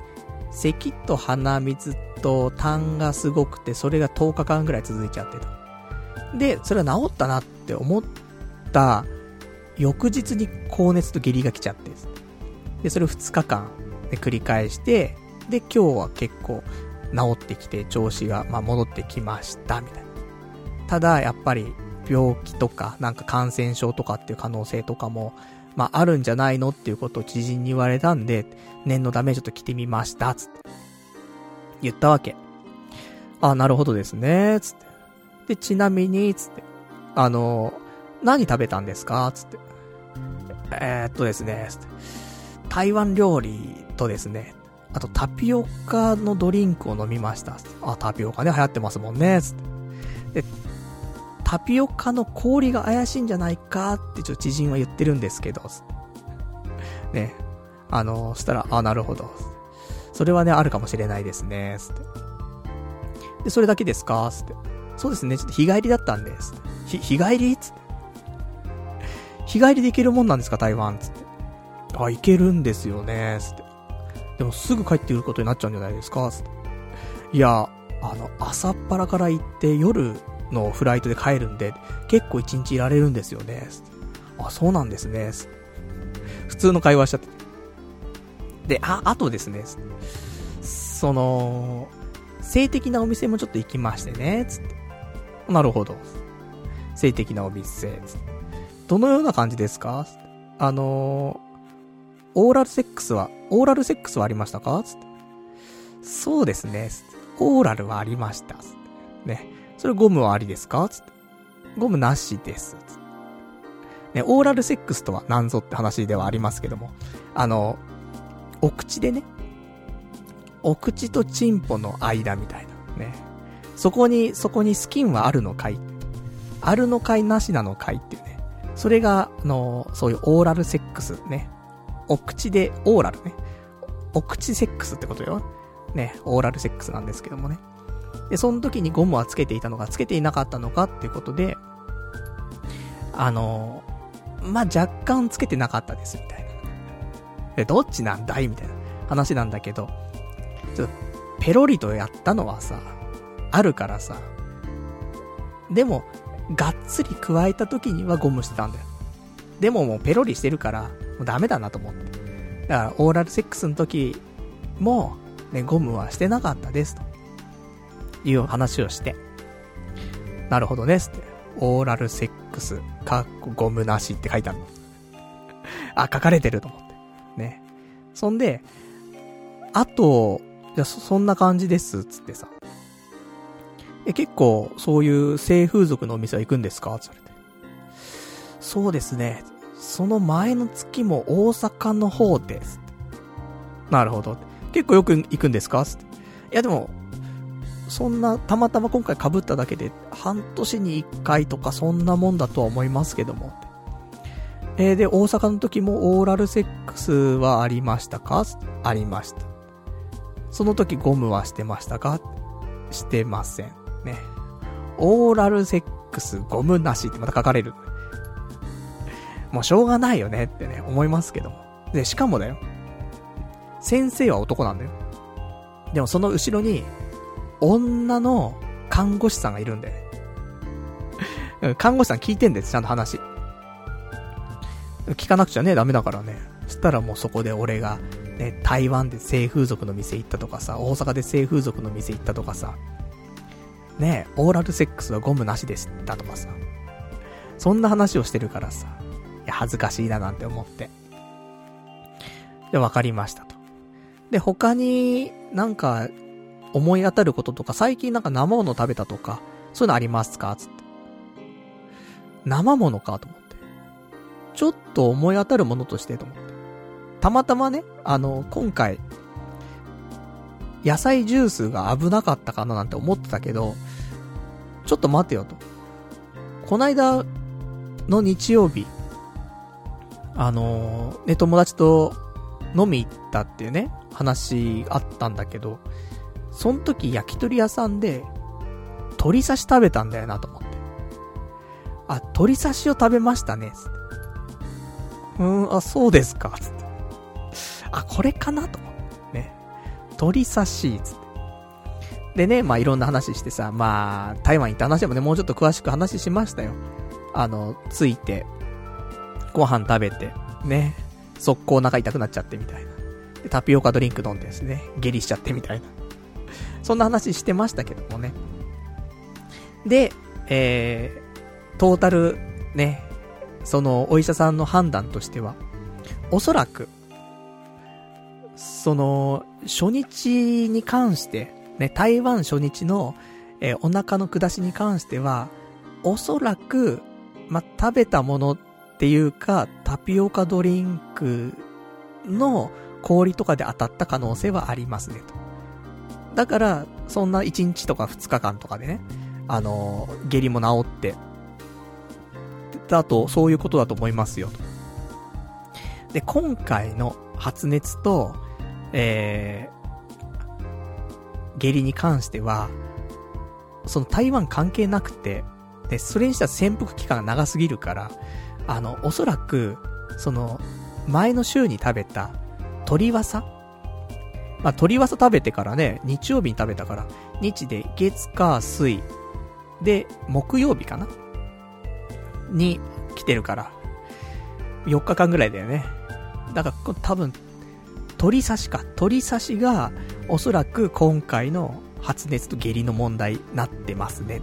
咳と鼻水と痰がすごくて、それがとおかかんぐらい続いちゃってた。で、それは治ったなって思った翌日に高熱と下痢が来ちゃって、で、それをふつかかんで繰り返して、で、今日は結構治ってきて調子が、まあ、戻ってきました、みたいな。ただ、やっぱり病気とか、なんか感染症とかっていう可能性とかも、まあ、あるんじゃないのっていうことを知人に言われたんで、念のためちょっと来てみました、つって。言ったわけ。あ、なるほどですね、つって。で、ちなみに、つって。あの、何食べたんですかつって。えー、っとですね、つって。台湾料理とですね、あとタピオカのドリンクを飲みました。あ、タピオカね、流行ってますもんね、つって。で、タピオカの氷が怪しいんじゃないかってちょっと知人は言ってるんですけど、つって。ね。あの、したら、あ、なるほど。それはね、あるかもしれないですね、つって。で、それだけですかつって。そうですね、ちょっと日帰りだったんです。ひ、日帰りつって。日帰りで行けるもんなんですか台湾つって。あ、行けるんですよねつって。でもすぐ帰ってくることになっちゃうんじゃないですかつって。いや、あの、朝っぱらから行って夜のフライトで帰るんで、結構一日いられるんですよねつって。あ、そうなんですねつって。普通の会話しちゃって。で、あ、あとですね、その、性的なお店もちょっと行きましてね、つって。なるほど。性的なお店、つって。どのような感じですかあのー、オーラルセックスは、オーラルセックスはありましたかつって。そうですね、つって。オーラルはありました、つって。ね。それゴムはありですかつって。ゴムなしです、つって。ね、オーラルセックスとは何ぞって話ではありますけども、あのー、お口でね、お口とチンポの間みたいなね。そこに、そこにスキンはあるのかいあるのかいなしなのかいっていうね。それが、あの、そういうオーラルセックスね。お口で、オーラルね。お口セックスってことよ。ね、オーラルセックスなんですけどもね。で、その時にゴムはつけていたのか、つけていなかったのかっていうことで、あの、まあ、若干つけてなかったです、みたいな。で、どっちなんだいみたいな話なんだけど、ちょっと、ペロリとやったのはさ、あるからさ、でも、がっつり加えた時にはゴムしてたんだよ。でももうペロリしてるから、もうダメだなと思って。だから、オーラルセックスの時も、ね、ゴムはしてなかったです、という話をして。なるほどね、って。オーラルセックス、かっこゴムなしって書いてあるの。あ、書かれてると思って。ね。そんで、あと、じゃそ、そんな感じです、つってさ。え、結構、そういう性風俗のお店は行くんですかつって。そうですね。その前の月も大阪の方です。なるほど。結構よく行くんですかつって。いやでも、そんな、たまたま今回被っただけで、半年に一回とかそんなもんだとは思いますけども。えー、で、大阪の時もオーラルセックスはありましたかありました。その時ゴムはしてましたかしてません。ね。オーラルセックスゴムなしってまた書かれる。もうしょうがないよねってね、思いますけども。で、しかもだよ。先生は男なんだよ。でもその後ろに、女の看護師さんがいるんだよね。看護師さん聞いてんだよ、ちゃんと話。聞かなくちゃね、ダメだからね。そしたらもうそこで俺が、ね、台湾で性風俗の店行ったとかさ、大阪で性風俗の店行ったとかさ、ね、オーラルセックスはゴムなしでしたとかさ、そんな話をしてるからさ、いや、恥ずかしいななんて思って。で、わかりましたと。で、他になんか思い当たることとか、最近なんか生物食べたとか、そういうのありますかつって。生物かと思って。ちょっと思い当たるものとしてと思って。たまたまね、あの、今回、野菜ジュースが危なかったかななんて思ってたけど、ちょっと待てよと。こないだの日曜日、あのー、ね、友達と飲み行ったっていうね、話あったんだけど、その時焼き鳥屋さんで、鶏刺し食べたんだよなと思って。あ、鶏刺しを食べましたね、つって。うーん、あ、そうですか、つって。あ、これかなと思って。ね。 鳥刺し、つって。でね、まあいろんな話してさ、まあ、台湾行った話でもね、もうちょっと詳しく話しましたよ。あの、着いて、ご飯食べて、ね、速攻お腹痛くなっちゃってみたいな。で、タピオカドリンク飲んでですね、下痢しちゃってみたいな。そんな話してましたけどもね。で、えー、トータル、ね、そのお医者さんの判断としては、おそらく、その、初日に関して、ね、台湾初日の、えー、お腹の下しに関しては、おそらく、ま、食べたものっていうか、タピオカドリンクの氷とかで当たった可能性はありますねと。だから、そんないちにちとかふつかかんとかでね、あのー、下痢も治って、だと、そういうことだと思いますよと。で、今回の発熱と、えー、下痢に関しては、その台湾関係なくて、で、それにしては潜伏期間が長すぎるから、あの、おそらく、その、前の週に食べた、鶏わさまあ、鶏わさ食べてからね、日曜日に食べたから、日で月火水、で、木曜日かなに来てるから、よっかかんぐらいだよね。だから、多分、鳥刺しか。鳥刺しが、おそらく今回の発熱と下痢の問題になってますね。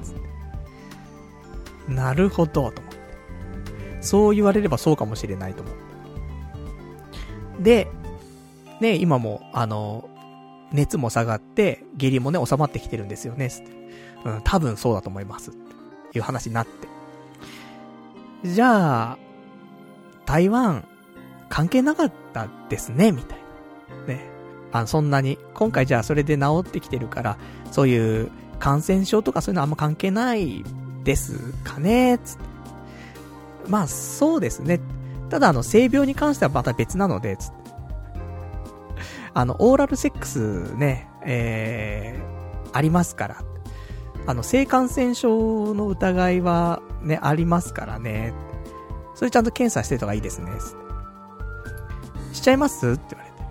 なるほど、と思って。そう言われればそうかもしれないと思う。で、ね、今も、あの、熱も下がって、下痢もね、収まってきてるんですよね。うん、多分そうだと思います。っていう話になって。じゃあ、台湾、関係なかったですね、みたいな。ね。あの、そんなに、今回じゃあそれで治ってきてるから、そういう感染症とかそういうのあんま関係ないですかね、つって。まあ、そうですね。ただ、あの、性病に関してはまた別なので、つって。あの、オーラルセックスね、えー、ありますから。あの、性感染症の疑いはね、ありますからね。それちゃんと検査してた方がいいですね。しちゃいますって言われて。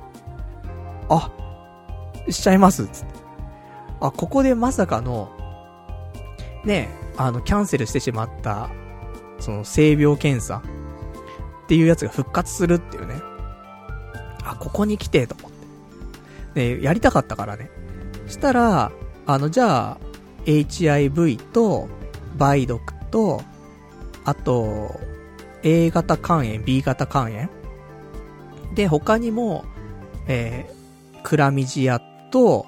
あ、しちゃいますつって。あ、ここでまさかの、ね、あの、キャンセルしてしまった、その、性病検査っていうやつが復活するっていうね。あ、ここに来てと思って。ね、やりたかったからね。したら、あの、じゃあ、エイチアイブイ と、梅毒と、あと、A 型肝炎、B 型肝炎で、他にも、えー、クラミジアと、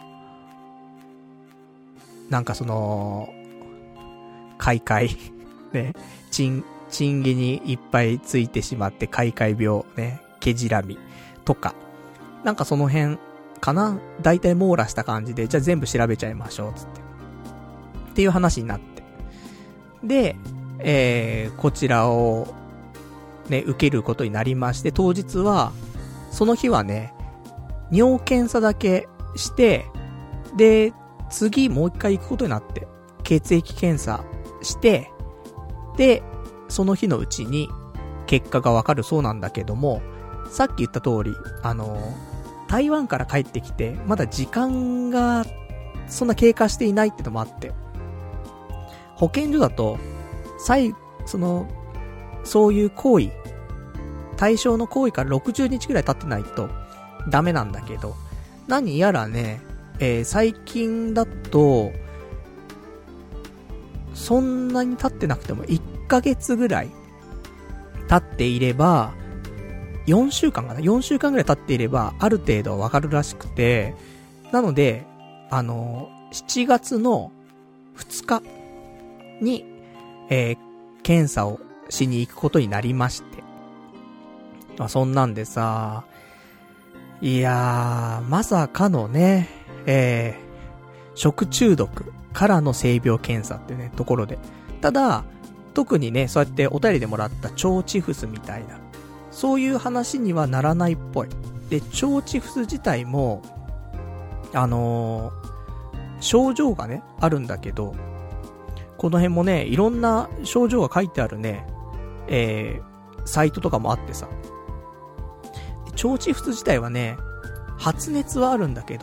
なんかその、開会、ね、チン、チンゲにいっぱいついてしまって、開会病、ね、ケジラミとか、なんかその辺かな、だいたい網羅した感じで、じゃあ全部調べちゃいましょう、つって。っていう話になって。で、えー、こちらを、ね、受けることになりまして、当日は、その日はね、尿検査だけして、で、次もう一回行くことになって、血液検査して、で、その日のうちに結果がわかるそうなんだけども、さっき言った通り、あの、台湾から帰ってきて、まだ時間がそんな経過していないってのもあって、保健所だと、最、その、そういう行為、対象の行為からろくじゅうにちくらい経ってないとダメなんだけど、何やらね、えー、最近だと、そんなに経ってなくてもいっかげつぐらい経っていれば、よんしゅうかんかな ?よん 週間ぐらい経っていれば、ある程度わかるらしくて、なので、あの、しちがつのふつかに、えー、検査をしに行くことになりまして。まあ、そんなんでさ、いやー、まさかのね、えー、食中毒からの性病検査ってね、ところで。ただ、特にね、そうやってお便りでもらった腸チフスみたいな、そういう話にはならないっぽい。で、腸チフス自体も、あのー、症状がね、あるんだけど、この辺もね、いろんな症状が書いてあるね、えー、サイトとかもあってさ。腸チフス自体はね、発熱はあるんだけど、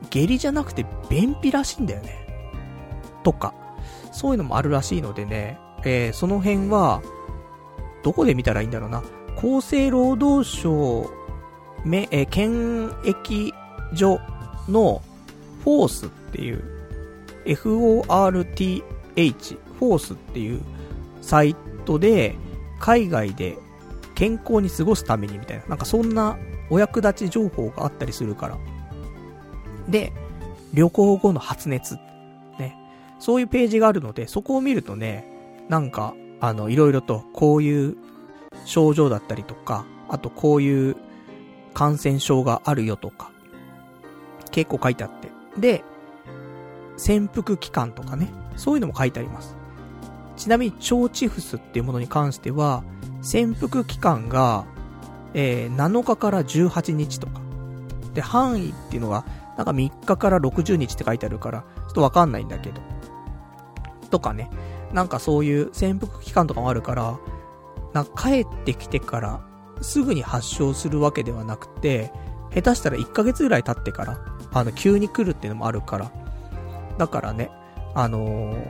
下痢じゃなくて便秘らしいんだよね。とか、そういうのもあるらしいのでね、えー、その辺は、どこで見たらいいんだろうな。厚生労働省、め、えー、検疫所のフォースっていう、エフオーアールティーエイチ、フォースっていうサイトで、海外で健康に過ごすためにみたいな、なんかそんなお役立ち情報があったりするから。で、旅行後の発熱。ね。そういうページがあるので、そこを見るとね、なんか、あの、いろいろとこういう症状だったりとか、あとこういう感染症があるよとか、結構書いてあって。で、潜伏期間とかね、そういうのも書いてあります。ちなみに、腸チフスっていうものに関しては、潜伏期間が、えー、なのかからじゅうはちにちとか。で、範囲っていうのが、なんかみっかからろくじゅうにちって書いてあるから、ちょっとわかんないんだけど。とかね。なんかそういう潜伏期間とかもあるから、なんか帰ってきてからすぐに発症するわけではなくて、下手したらいっかげつぐらい経ってから、あの、急に来るっていうのもあるから。だからね、あのー、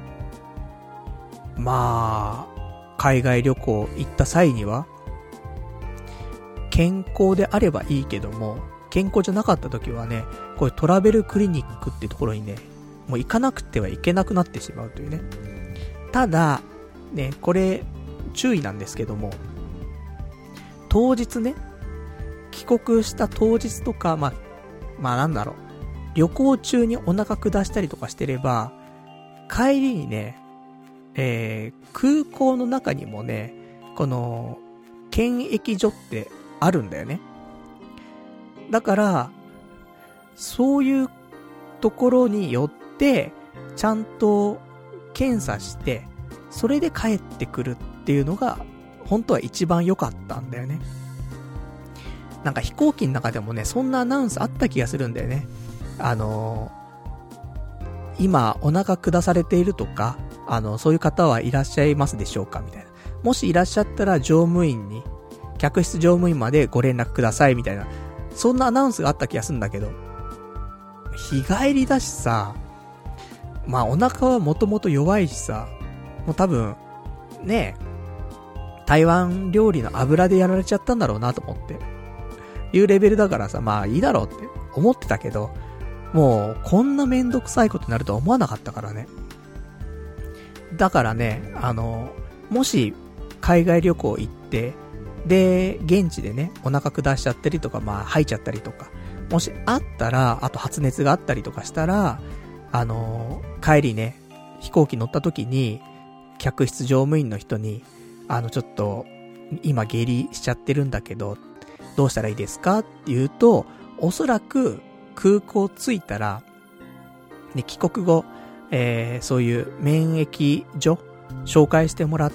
まあ、海外旅行行った際には、健康であればいいけども、健康じゃなかった時はね、こういうトラベルクリニックってところにね、もう行かなくてはいけなくなってしまうというね。ただ、ね、これ、注意なんですけども、当日ね、帰国した当日とか、まあ、まあなんだろう、旅行中にお腹下したりとかしてれば、帰りにね、えー、空港の中にもね、この、検疫所ってあるんだよね。だから、そういうところによって、ちゃんと検査して、それで帰ってくるっていうのが、本当は一番良かったんだよね。なんか飛行機の中でもね、そんなアナウンスあった気がするんだよね。あのー、今お腹下されているとか、あの、そういう方はいらっしゃいますでしょうかみたいな。もしいらっしゃったら乗務員に、客室乗務員までご連絡くださいみたいな、そんなアナウンスがあった気がするんだけど、日帰りだしさ、まあお腹はもともと弱いしさ、もう多分、ねえ、台湾料理の油でやられちゃったんだろうなと思って、いうレベルだからさ、まあいいだろうって思ってたけど、もうこんなめんどくさいことになるとは思わなかったからね。だからね、あの、もし海外旅行行って、で、現地でね、お腹下しちゃったりとか、まあ吐いちゃったりとか、もしあったら、あと発熱があったりとかしたら、あの、帰りね、飛行機乗った時に、客室乗務員の人に、あのちょっと、今下痢しちゃってるんだけど、どうしたらいいですかって言うと、おそらく空港着いたら、ね、帰国後、えー、そういう免疫所紹介してもらって、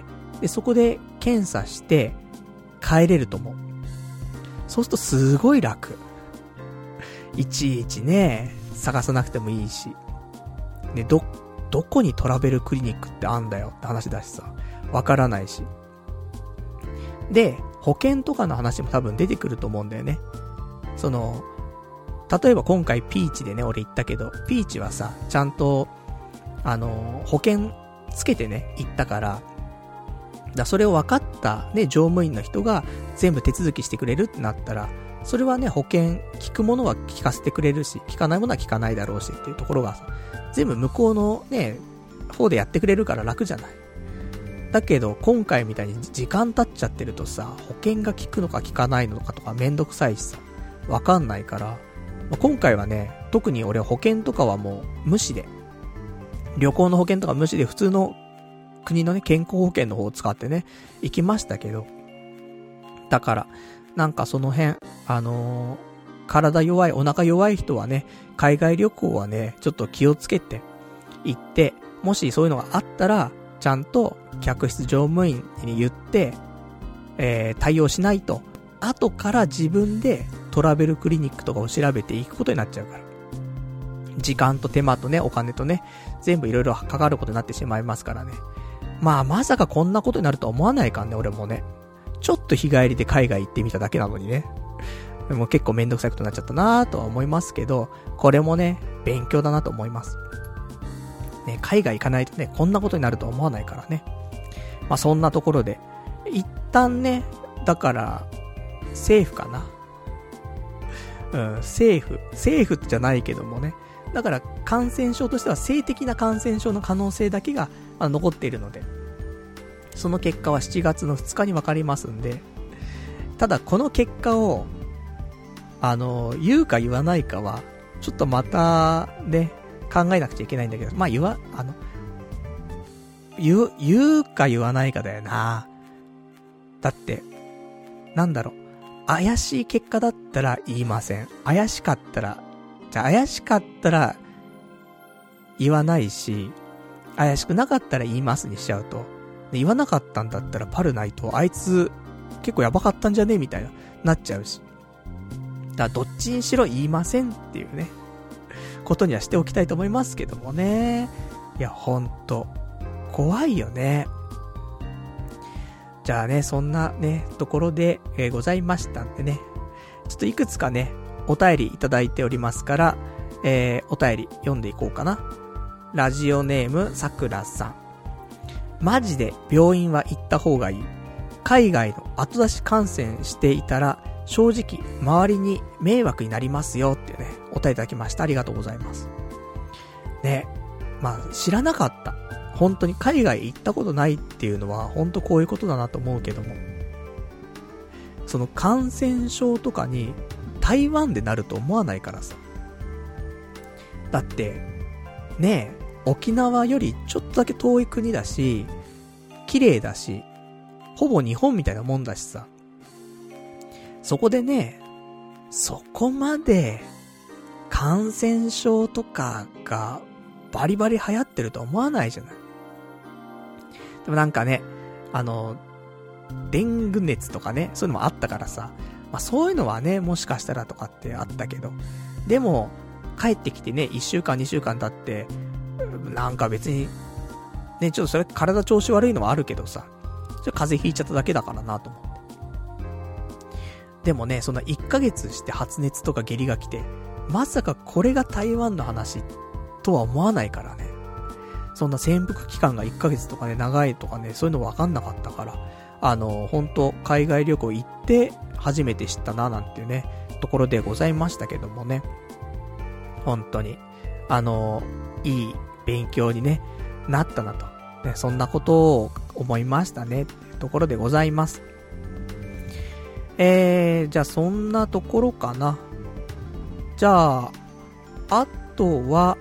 で、そこで検査して帰れると思う。そうするとすごい楽。いちいちね、探さなくてもいいし。で、ど、どこにトラベルクリニックってあんだよって話だしさ、わからないし。で、保険とかの話も多分出てくると思うんだよね。その、例えば今回ピーチでね、俺言ったけど、ピーチはさ、ちゃんと、あの、保険つけてね、行ったから、だそれを分かったね、乗務員の人が全部手続きしてくれるってなったら、それはね、保険、聞くものは聞かせてくれるし、聞かないものは聞かないだろうしっていうところがさ、全部向こうのね、方でやってくれるから楽じゃない。だけど、今回みたいに時間経っちゃってるとさ、保険が効くのか効かないのかとかめんどくさいしさ、わかんないから、今回はね、特に俺保険とかはもう無視で、旅行の保険とか無視で普通の国のね、健康保険の方を使ってね、行きましたけど、だから、なんかその辺、あのー、体弱い、お腹弱い人はね、海外旅行はね、ちょっと気をつけて行って、もしそういうのがあったら、ちゃんと客室乗務員に言って、えー、対応しないと、後から自分でトラベルクリニックとかを調べていくことになっちゃうから。時間と手間とね、お金とね、全部いろいろかかることになってしまいますからね。まあ、まさかこんなことになるとは思わないかんね、俺もね。ちょっと日帰りで海外行ってみただけなのにね。 でも結構めんどくさいことになっちゃったなとは思いますけど、これもね、勉強だなと思います。ね、海外行かないとね、こんなことになるとは思わないからね。まあそんなところで、一旦ね、だから、政府かな。うん、政府。政府じゃないけどもね。だから感染症としては性的な感染症の可能性だけが残っているので、その結果はしちがつのふつかに分かりますんで、ただこの結果を、あの、言うか言わないかは、ちょっとまたね、考えなくちゃいけないんだけど、まあ言わ、あの、言う、言うか言わないかだよな。だって、なんだろう。怪しい結果だったら言いません。怪しかったら、じゃあ怪しかったら言わないし、怪しくなかったら言いますにしちゃうと、で言わなかったんだったらパルないと、あいつ結構やばかったんじゃねみたいな、なっちゃうし。だからどっちにしろ言いませんっていうね、ことにはしておきたいと思いますけどもね。いや、ほんと、怖いよね。じゃあね、そんなね、ところで、えー、ございましたんでね。ちょっといくつかね、お便りいただいておりますから、えー、お便り読んでいこうかな。ラジオネーム、さくらさん。マジで病院は行った方がいい。海外の後出し感染していたら、正直、周りに迷惑になりますよっていうね、お便りいただきました。ありがとうございます。ね、まあ、知らなかった。本当に海外行ったことないっていうのは本当こういうことだなと思うけども、その感染症とかに台湾でなると思わないからさ。だってねえ、沖縄よりちょっとだけ遠い国だし、綺麗だし、ほぼ日本みたいなもんだしさ。そこでね、そこまで感染症とかがバリバリ流行ってると思わないじゃない。でもなんかね、あの、デング熱とかね、そういうのもあったからさ、まあそういうのはね、もしかしたらとかってあったけど、でも、帰ってきてね、いっしゅうかんにしゅうかん経って、なんか別に、ね、ちょっとそれ体調子悪いのはあるけどさ、ちょっと風邪ひいちゃっただけだからなと思って。でもね、そんないっかげつして発熱とか下痢が来て、まさかこれが台湾の話とは思わないからね。そんな潜伏期間がいっかげつとかね、長いとかね、そういうの分かんなかったから、あの、ほんと、海外旅行行って、初めて知ったな、なんていうね、ところでございましたけどもね。本当に、あの、いい勉強にね、なったなと。ね、そんなことを思いましたね、っていうところでございます。えー、じゃあそんなところかな。じゃあ、あとは、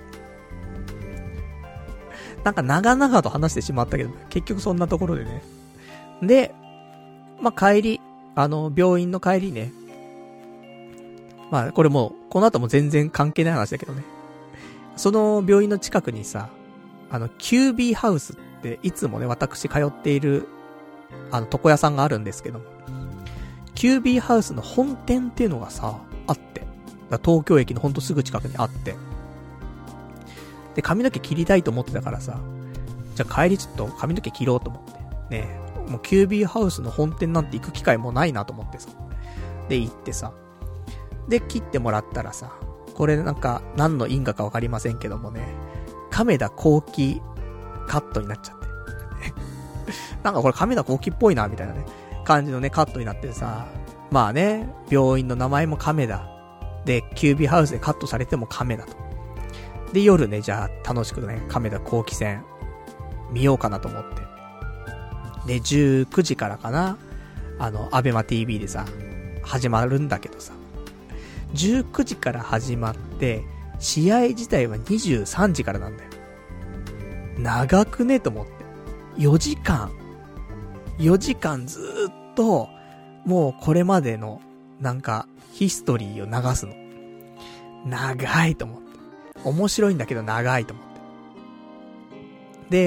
なんか長々と話してしまったけど、結局そんなところでね。で、まあ、帰り、あの、病院の帰りね。まあ、これもう、この後も全然関係ない話だけどね。その病院の近くにさ、あの、キュービーハウスっていつもね、私通っている、あの、床屋さんがあるんですけども。キュービーハウスの本店っていうのがさ、あって。東京駅のほんとすぐ近くにあって。で、髪の毛切りたいと思ってたからさ、じゃあ帰りちょっと髪の毛切ろうと思って。ねえ、もうキュービーハウスの本店なんて行く機会もないなと思ってさ。で、行ってさ。で、切ってもらったらさ、これなんか何の因果かわかりませんけどもね、亀田光輝カットになっちゃって。なんかこれ亀田光輝っぽいな、みたいなね、感じのね、カットになってさ、まあね、病院の名前も亀田。で、キュービーハウスでカットされても亀田と。で、夜ね、じゃあ楽しくね、亀田光輝戦見ようかなと思って。で、じゅうくじからかな、あの、アベマ ティーブイ でさ、始まるんだけどさ、じゅうくじから始まって、試合自体はにじゅうさんじからなんだよ。長くねと思って。よじかん。よじかんずーっと、もうこれまでの、なんか、ヒストリーを流すの。長いと思って。面白いんだけど長いと思って。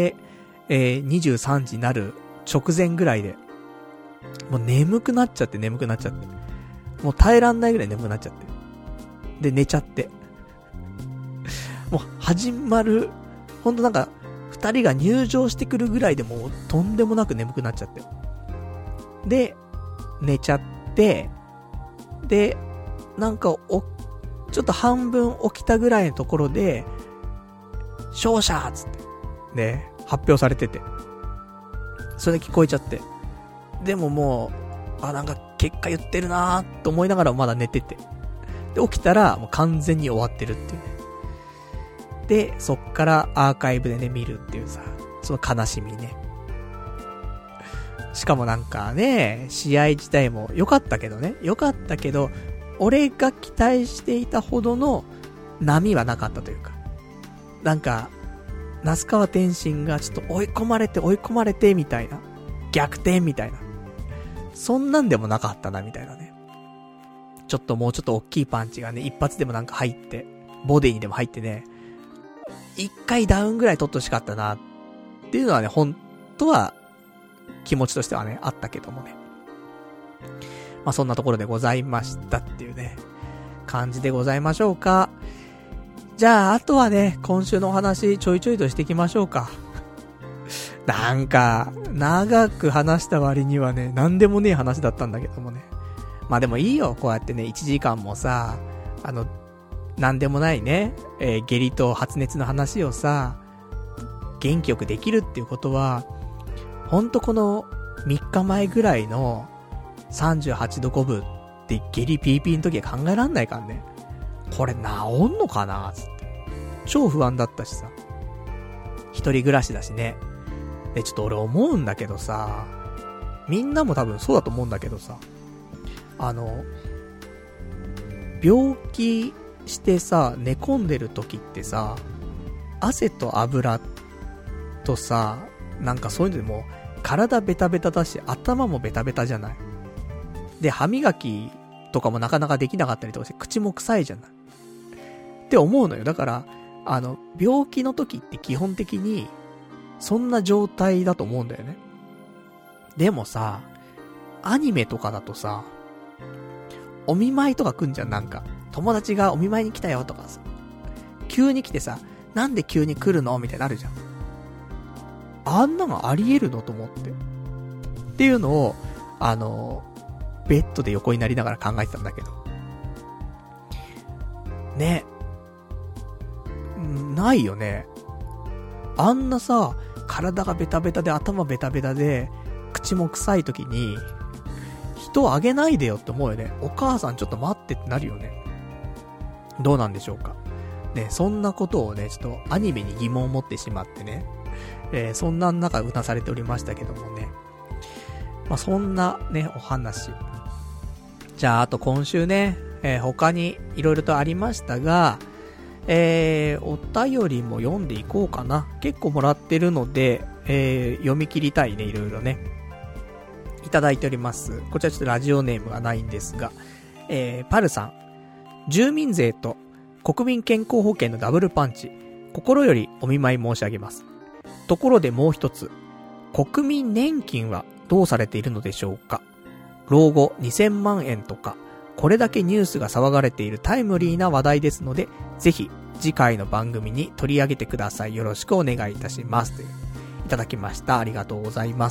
で、えー、にじゅうさんじになる直前ぐらいで、もう眠くなっちゃって眠くなっちゃって。もう耐えらんないぐらい眠くなっちゃって。で、寝ちゃって。もう始まる、ほんとなんか、二人が入場してくるぐらいでもうとんでもなく眠くなっちゃって。で、寝ちゃって、で、 なんかお、ちょっと半分起きたぐらいのところで、勝者ーつって、ね、発表されてて。それで聞こえちゃって。でももう、あ、なんか結果言ってるなーと思いながらまだ寝てて。で、起きたらもう完全に終わってるっていうね。で、そっからアーカイブでね、見るっていうさ、その悲しみね。しかもなんかね、試合自体も良かったけどね、良かったけど、俺が期待していたほどの波はなかったというか。なんか、那須川天心がちょっと追い込まれて追い込まれてみたいな。逆転みたいな。そんなんでもなかったなみたいなね。ちょっともうちょっと大きいパンチがね、一発でもなんか入って、ボディにでも入ってね、一回ダウンぐらい取ってほしかったなっていうのはね、本当は気持ちとしてはね、あったけどもね。まあそんなところでございましたっていうね、感じでございましょうか。じゃあ、あとはね、今週のお話ちょいちょいとしていきましょうか。なんか、長く話した割にはね、なんでもねえ話だったんだけどもね。まあでもいいよ、こうやってね、いちじかんもさ、あの、なんでもないね、えー、下痢と発熱の話をさ、元気よくできるっていうことは、ほんとこのみっかまえぐらいのさんじゅうはちどごぶって下痢ピーピーの時は考えらんないからね。これ治んのかなつって。超不安だったしさ。一人暮らしだしね。で、ちょっと俺思うんだけどさ、みんなも多分そうだと思うんだけどさ、あの、病気してさ、寝込んでる時ってさ、汗と油とさ、なんかそういうのでも体ベタベタだし、頭もベタベタじゃない。で、歯磨きとかもなかなかできなかったりとかして、口も臭いじゃない。って思うのよ。だから、あの、病気の時って基本的に、そんな状態だと思うんだよね。でもさ、アニメとかだとさ、お見舞いとか来んじゃん、なんか。友達がお見舞いに来たよとかさ。急に来てさ、なんで急に来るのみたいになるじゃん。あんなのあり得るのと思って。っていうのを、あの、ベッドで横になりながら考えてたんだけど。ね。ないよね。あんなさ、体がベタベタで頭ベタベタで、口も臭い時に、人をあげないでよって思うよね。お母さんちょっと待ってってなるよね。どうなんでしょうか。ね、そんなことをね、ちょっとアニメに疑問を持ってしまってね。えー、そんな中うなされておりましたけどもね。まあ、そんなね、お話。じゃあ、あと今週ね、えー、他に色々とありましたが、えー、お便りも読んでいこうかな。結構もらってるので、えー、読み切りたいね、いろいろね。いただいております。こちらちょっとラジオネームがないんですが、えー、パルさん。住民税と国民健康保険のダブルパンチ。心よりお見舞い申し上げます。ところでもう一つ。国民年金はどうされているのでしょうか。老後にせんまんえんとか、これだけニュースが騒がれているタイムリーな話題ですので、ぜひ次回の番組に取り上げてください。よろしくお願いいたします。といういただきました。ありがとうございます。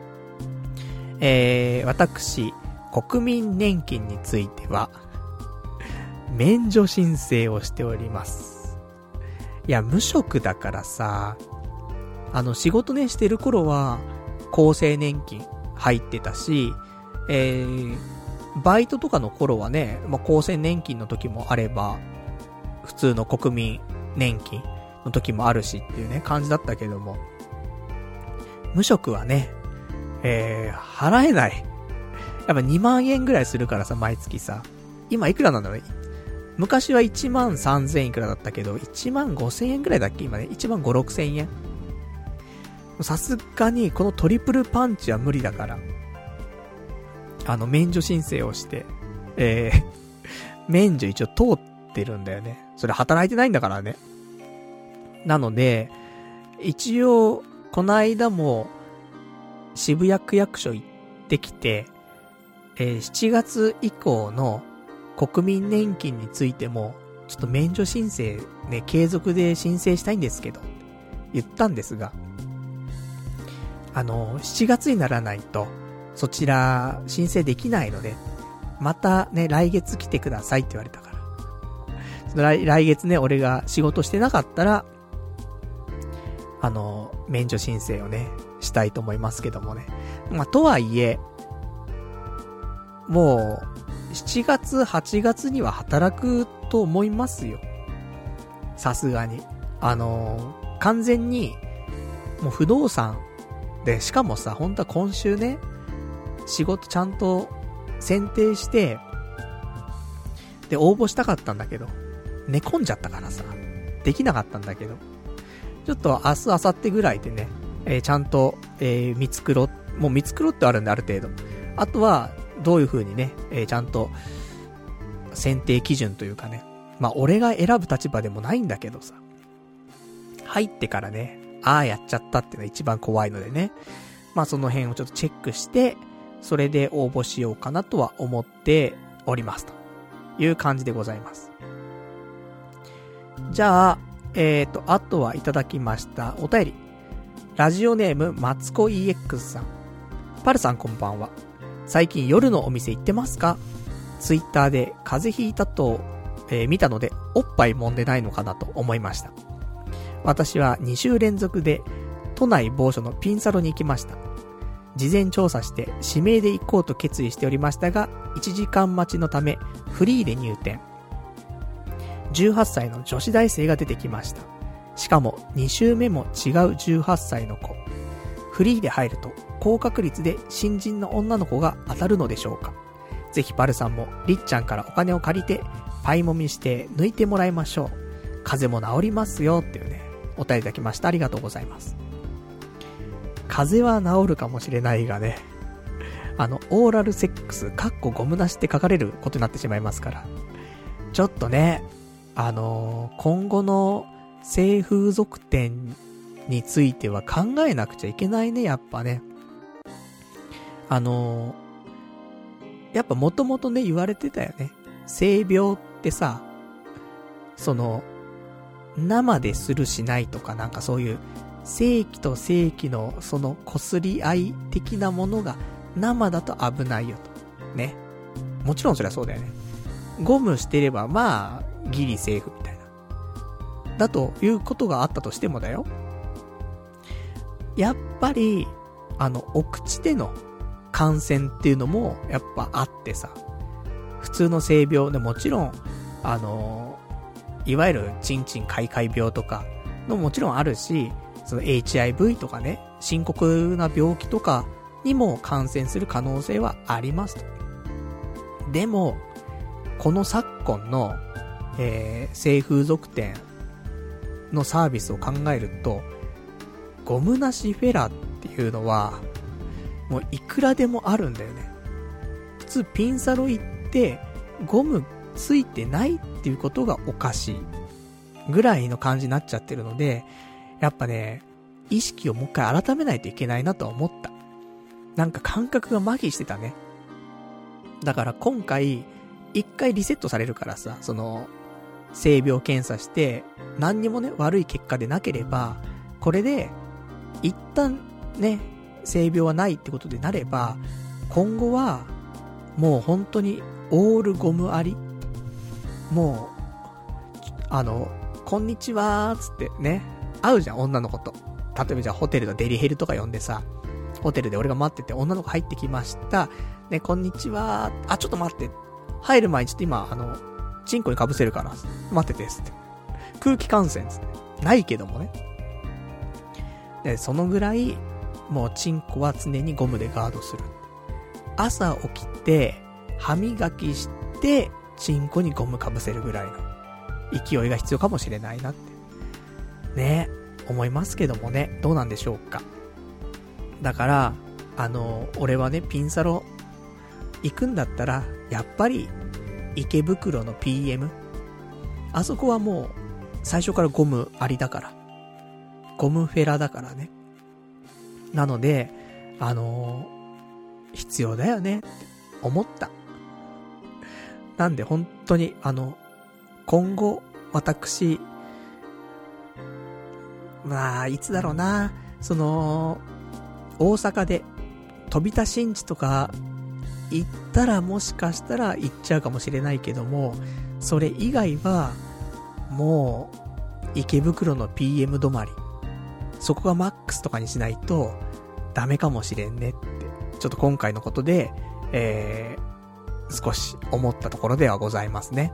えー、私、国民年金については、免除申請をしております。いや、無職だからさ、あの、仕事ね、してる頃は、厚生年金入ってたし、えー、バイトとかの頃はね、まあ、厚生年金の時もあれば、普通の国民年金の時もあるしっていうね、感じだったけども、無職はね、えー、払えない。やっぱにまんえんぐらいするからさ、毎月さ。今いくらなんだろうね。昔はいちまんさんぜんいくらだったけど、いちまんごせんえんぐらいだっけ今ね。いちまんご、ろくせんえん。さすがにこのトリプルパンチは無理だから、あの、免除申請をして、えー、免除一応通ってるんだよね。それ働いてないんだからね。なので、一応、この間も、渋谷区役所行ってきて、えー、しちがつ以降の国民年金についても、ちょっと免除申請ね、継続で申請したいんですけど、言ったんですが、あの、しちがつにならないと、そちら申請できないので、 またね、来月来てくださいって言われたから。その 来, 来月ね、俺が仕事してなかったら、あの、免除申請をね、したいと思いますけどもね。まあ、とはいえ、もう、しちがつ、はちがつには働くと思いますよ。さすがに。あの、完全に、もう不動産で、しかもさ、本当は今週ね、仕事ちゃんと選定して、で、応募したかったんだけど、寝込んじゃったからさ、できなかったんだけど、ちょっと明日、明後日ぐらいでね、えー、ちゃんと、えー、見繕、もう見繕ってあるんである程度。あとは、どういう風にね、えー、ちゃんと、選定基準というかね、まあ、俺が選ぶ立場でもないんだけどさ、入ってからね、ああやっちゃったっていうのが一番怖いのでね、まあ、その辺をちょっとチェックして、それで応募しようかなとは思っておりますという感じでございます。じゃあ、えーと、あとはいただきましたお便り。ラジオネームマツコ イーエックス さん。パルさんこんばんは。最近夜のお店行ってますか？ツイッターで風邪ひいたと、えー、見たのでおっぱい揉んでないのかなと思いました。私はに週連続で都内某所のピンサロに行きました。事前調査して指名で行こうと決意しておりましたが、いちじかん待ちのためフリーで入店。じゅうはっさいの女子大生が出てきました。しかもに週目も違うじゅうはっさいの子。フリーで入ると高確率で新人の女の子が当たるのでしょうか。ぜひパルさんもりっちゃんからお金を借りてパイもみして抜いてもらいましょう。風邪も治りますよっていうね、お便りいただきました。ありがとうございます。風邪は治るかもしれないがね、あのオーラルセックスかっこゴムなしって書かれることになってしまいますから、ちょっとね、あのー、今後の性風俗店については考えなくちゃいけないね、やっぱね。あのー、やっぱもともとね言われてたよね。性病ってさ、その生でするしないとか、なんかそういう正規と正規のその擦り合い的なものが生だと危ないよとね。もちろんそれはそうだよね。ゴムしてればまあギリセーフみたいなだということがあったとしてもだよ、やっぱりあのお口での感染っていうのもやっぱあってさ、普通の性病でもちろんあのいわゆるチンチンカイカイ病とかのもちろんあるし、その エイチアイブイ とかね、深刻な病気とかにも感染する可能性はありますと。でもこの昨今の、えー、性風俗店のサービスを考えると、ゴムなしフェラっていうのはもういくらでもあるんだよね。普通ピンサロ行ってゴムついてないっていうことがおかしいぐらいの感じになっちゃってるので、やっぱね、意識をもう一回改めないといけないなとは思った。なんか感覚が麻痺してたね。だから今回一回リセットされるからさ、その性病検査して何にもね悪い結果でなければ、これで一旦ね性病はないってことでなれば、今後はもう本当にオールゴムあり、もうあのこんにちはーつってね会うじゃん、女の子と。例えばじゃあホテルのデリヘルとか呼んでさ、ホテルで俺が待ってて女の子入ってきましたね、こんにちはー、あちょっと待って、入る前にちょっと今あのチンコに被せるから待っててっつって、空気感染っつってないけどもね。でそのぐらいもうチンコは常にゴムでガードする。朝起きて歯磨きしてチンコにゴム被せるぐらいの勢いが必要かもしれないなってね思いますけどもね、どうなんでしょうか。だからあの俺はねピンサロ行くんだったらやっぱり池袋の ピーエム、 あそこはもう最初からゴムありだから、ゴムフェラだからね。なのであのー、必要だよねって思った。なんで本当にあの今後私まあいつだろうな、その大阪で飛び田新地とか行ったらもしかしたら行っちゃうかもしれないけども、それ以外はもう池袋の ピーエム 止まり、そこがマックスとかにしないとダメかもしれんねってちょっと今回のことで、えー、少し思ったところではございますね。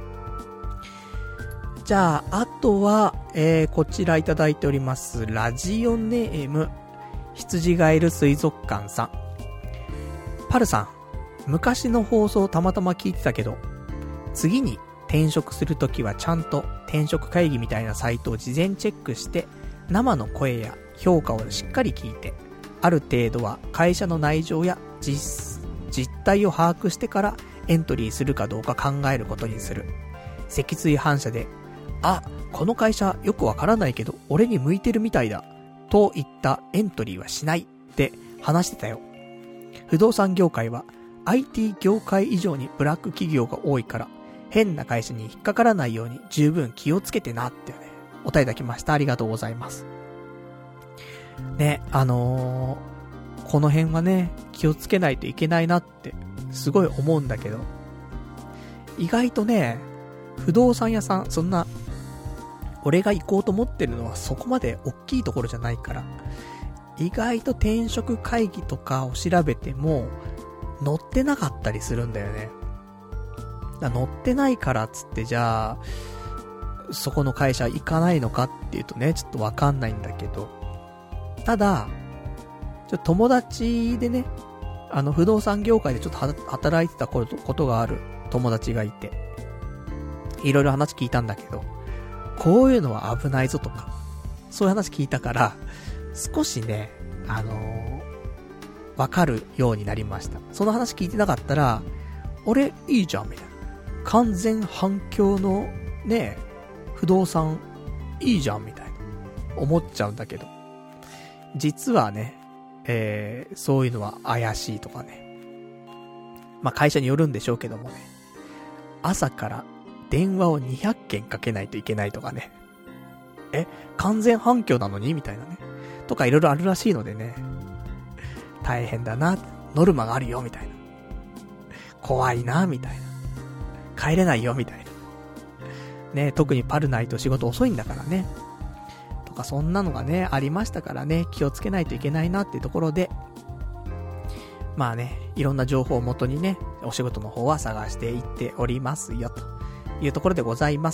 じゃああとは、えー、こちらいただいておりますラジオネーム羊ガエル水族館さん。パルさん、昔の放送たまたま聞いてたけど、次に転職するときはちゃんと転職会議みたいなサイトを事前チェックして生の声や評価をしっかり聞いて、ある程度は会社の内情や 実, 実態を把握してからエントリーするかどうか考えることにする。脊椎反射で、あ、この会社よくわからないけど俺に向いてるみたいだといったエントリーはしないって話してたよ。不動産業界は アイティー 業界以上にブラック企業が多いから、変な会社に引っかからないように十分気をつけてなってね、お答えいただきました。ありがとうございます。ね、あのー、この辺はね、気をつけないといけないなってすごい思うんだけど、意外とね、不動産屋さん、そんな俺が行こうと思ってるのはそこまで大きいところじゃないから、意外と転職会議とかを調べても載ってなかったりするんだよね。だ載ってないからっつってじゃあそこの会社行かないのかっていうとね、ちょっとわかんないんだけど、ただちょっと友達でね、あの不動産業界でちょっと働いてたことがある友達がいて、いろいろ話聞いたんだけど、こういうのは危ないぞとか、そういう話聞いたから、少しね、あのー、わかるようになりました。その話聞いてなかったら、俺いいじゃんみたいな。完全反響のね、不動産いいじゃんみたいな思っちゃうんだけど、実はね、えー、そういうのは怪しいとかね。まあ会社によるんでしょうけどもね、朝から電話をにひゃっけんかけないといけないとかね。え、完全反響なのにみたいなね。とかいろいろあるらしいのでね。大変だな。ノルマがあるよみたいな。怖いなみたいな。帰れないよみたいな。ね、特にパルナイト仕事遅いんだからね。とかそんなのがね、ありましたからね、気をつけないといけないなっていうところで、まあね、いろんな情報をもとにね、お仕事の方は探していっておりますよというところでございます。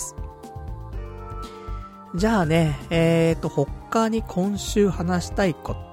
じゃあね、えーと、他に今週話したいこと、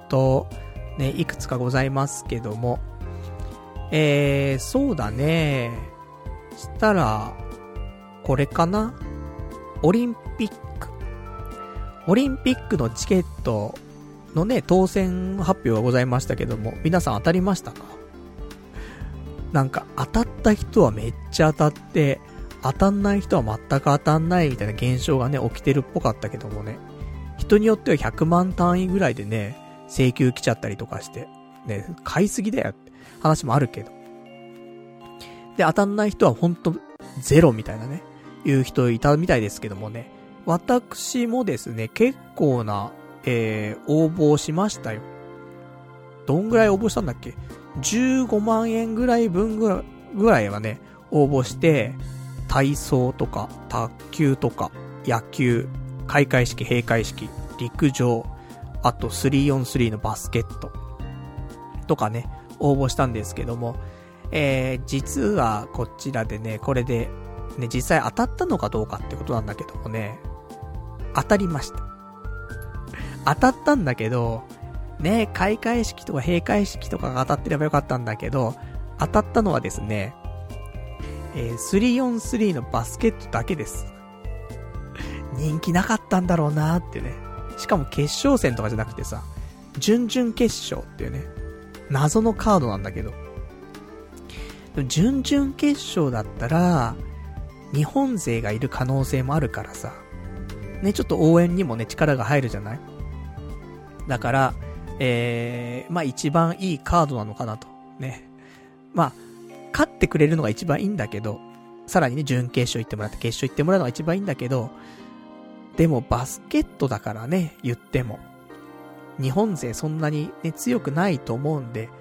ね、いくつかございますけども、えー、そうだね、したら、これかな？オリンピック。オリンピックのチケットのね、当選発表がございましたけども、皆さん当たりましたか？なんか当たった人はめっちゃ当たって、当たんない人は全く当たんないみたいな現象がね、起きてるっぽかったけどもね、人によってはひゃくまん単位ぐらいでね、請求来ちゃったりとかして、ね、買いすぎだよって話もあるけど。で、当たんない人はほんとゼロみたいなね、いう人いたみたいですけどもね、私もですね、結構な、えー、応募しましたよ。どんぐらい応募したんだっけ？ じゅうごまんえんぐらい分ぐらい、ぐらいはね、応募して、体操とか、卓球とか、野球、開会式、閉会式、陸上、あと スリーオンスリー のバスケット、とかね、応募したんですけども、えー、実はこちらでね、これで、ね、実際当たったのかどうかってことなんだけどもね、当たりました。当たったんだけど、ね、開会式とか閉会式とかが当たってればよかったんだけど、当たったのはですね、えー、スリーオンスリー のバスケットだけです。人気なかったんだろうなーってね。しかも決勝戦とかじゃなくてさ、準々決勝っていうね、謎のカードなんだけど。準々決勝だったら、日本勢がいる可能性もあるからさ、ね、ちょっと応援にもね、力が入るじゃない？だから、えー、まあ一番いいカードなのかなと。ね。まあ、勝ってくれるのが一番いいんだけど、さらにね、準決勝行ってもらって決勝行ってもらうのが一番いいんだけど、でもバスケットだからね、言っても。日本勢そんなにね、強くないと思うんで、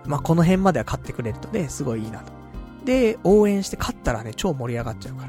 まあ、この辺までは買ってくれるとね、すごいいいなと。で、応援して勝ったらね、超盛り上がっちゃうから。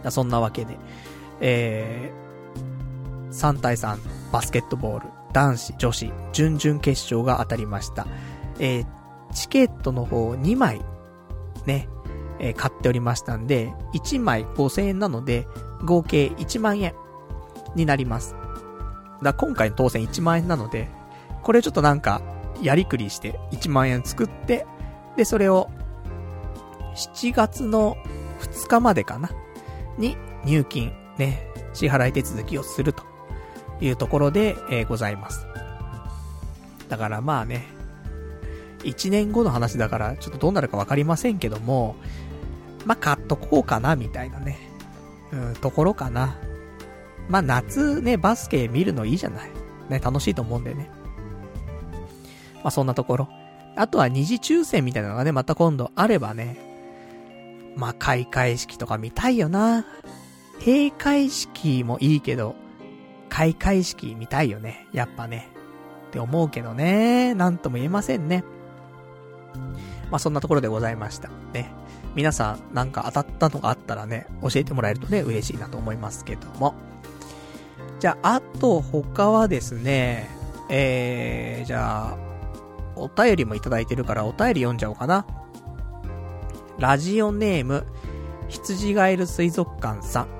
そんなわけで、えー、さん対さんバスケットボール、男子、女子、準々決勝が当たりました。えー、チケットの方にまい、ね、えー、買っておりましたんで、いちまいごせんえんなので、合計いちまんえんになります。だ今回の当選いちまんえんなので、これちょっとなんか、やりくりしていちまんえん作って、で、それを、しちがつのふつかまでかなに入金、ね、支払い手続きをするというところで、えー、ございます。だからまあね、いちねんごの話だからちょっとどうなるかわかりませんけども、まあ買っとこうかなみたいなね、うん、ところかな。まあ夏ね、バスケ見るのいいじゃない。ね、楽しいと思うんでね。まあそんなところ。あとは二次抽選みたいなのがね、また今度あればね、まあ開会式とか見たいよな。閉会式もいいけど、開会式見たいよね。やっぱね。って思うけどね。なんとも言えませんね。まあそんなところでございました。ね。皆さんなんか当たったのがあったらね、教えてもらえるとね、嬉しいなと思いますけども。じゃあ、あと他はですね、えー、じゃあ、お便りもいただいてるからお便り読んじゃおうかな。ラジオネーム、羊ガエル水族館さん。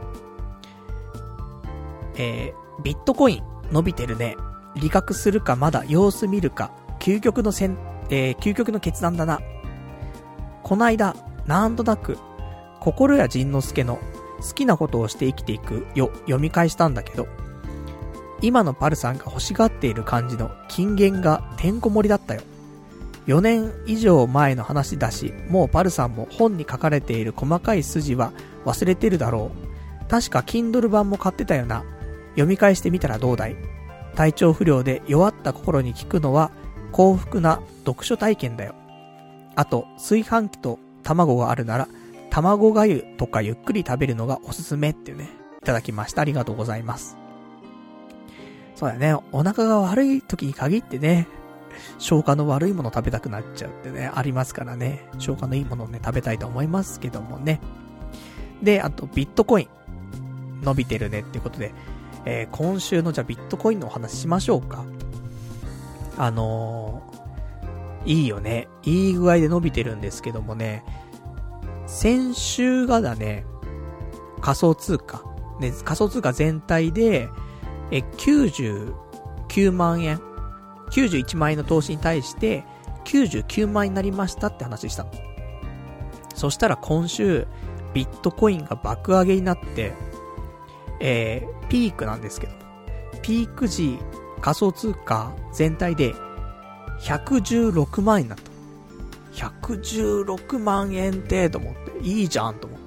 えー、ビットコイン伸びてるね。利確するかまだ様子見るか。究極のせん、えー、究極の決断だな。こないだ、なんとなく、心谷仁之助の好きなことをして生きていくよ、読み返したんだけど、今のパルさんが欲しがっている感じの金言がてんこ盛りだったよ。よねん以上前の話だし、もうパルさんも本に書かれている細かい筋は忘れてるだろう。確か Kindle 版も買ってたよな。読み返してみたらどうだい？体調不良で弱った心に聞くのは幸福な読書体験だよ。あと、炊飯器と卵があるなら、卵がゆとかゆっくり食べるのがおすすめっていうね、いただきました。ありがとうございます。そうだね、お腹が悪い時に限ってね、消化の悪いもの食べたくなっちゃうってね、ありますからね。消化のいいものをね、食べたいと思いますけどもね。で、あと、ビットコイン。伸びてるねっていうことで、えー、今週のじゃあビットコインのお話しましょうか。あのー、いいよね。いい具合で伸びてるんですけどもね、先週がだね、仮想通貨。ね、仮想通貨全体で、え、きゅうじゅうきゅうまんえん。きゅうじゅういちまん円の投資に対してきゅうじゅうきゅうまん円になりましたって話したの。そしたら今週ビットコインが爆上げになって、えー、ピークなんですけど、ピーク時仮想通貨全体でひゃくじゅうろくまん円になった。ひゃくじゅうろくまん円ってと思って、いいじゃんと思って。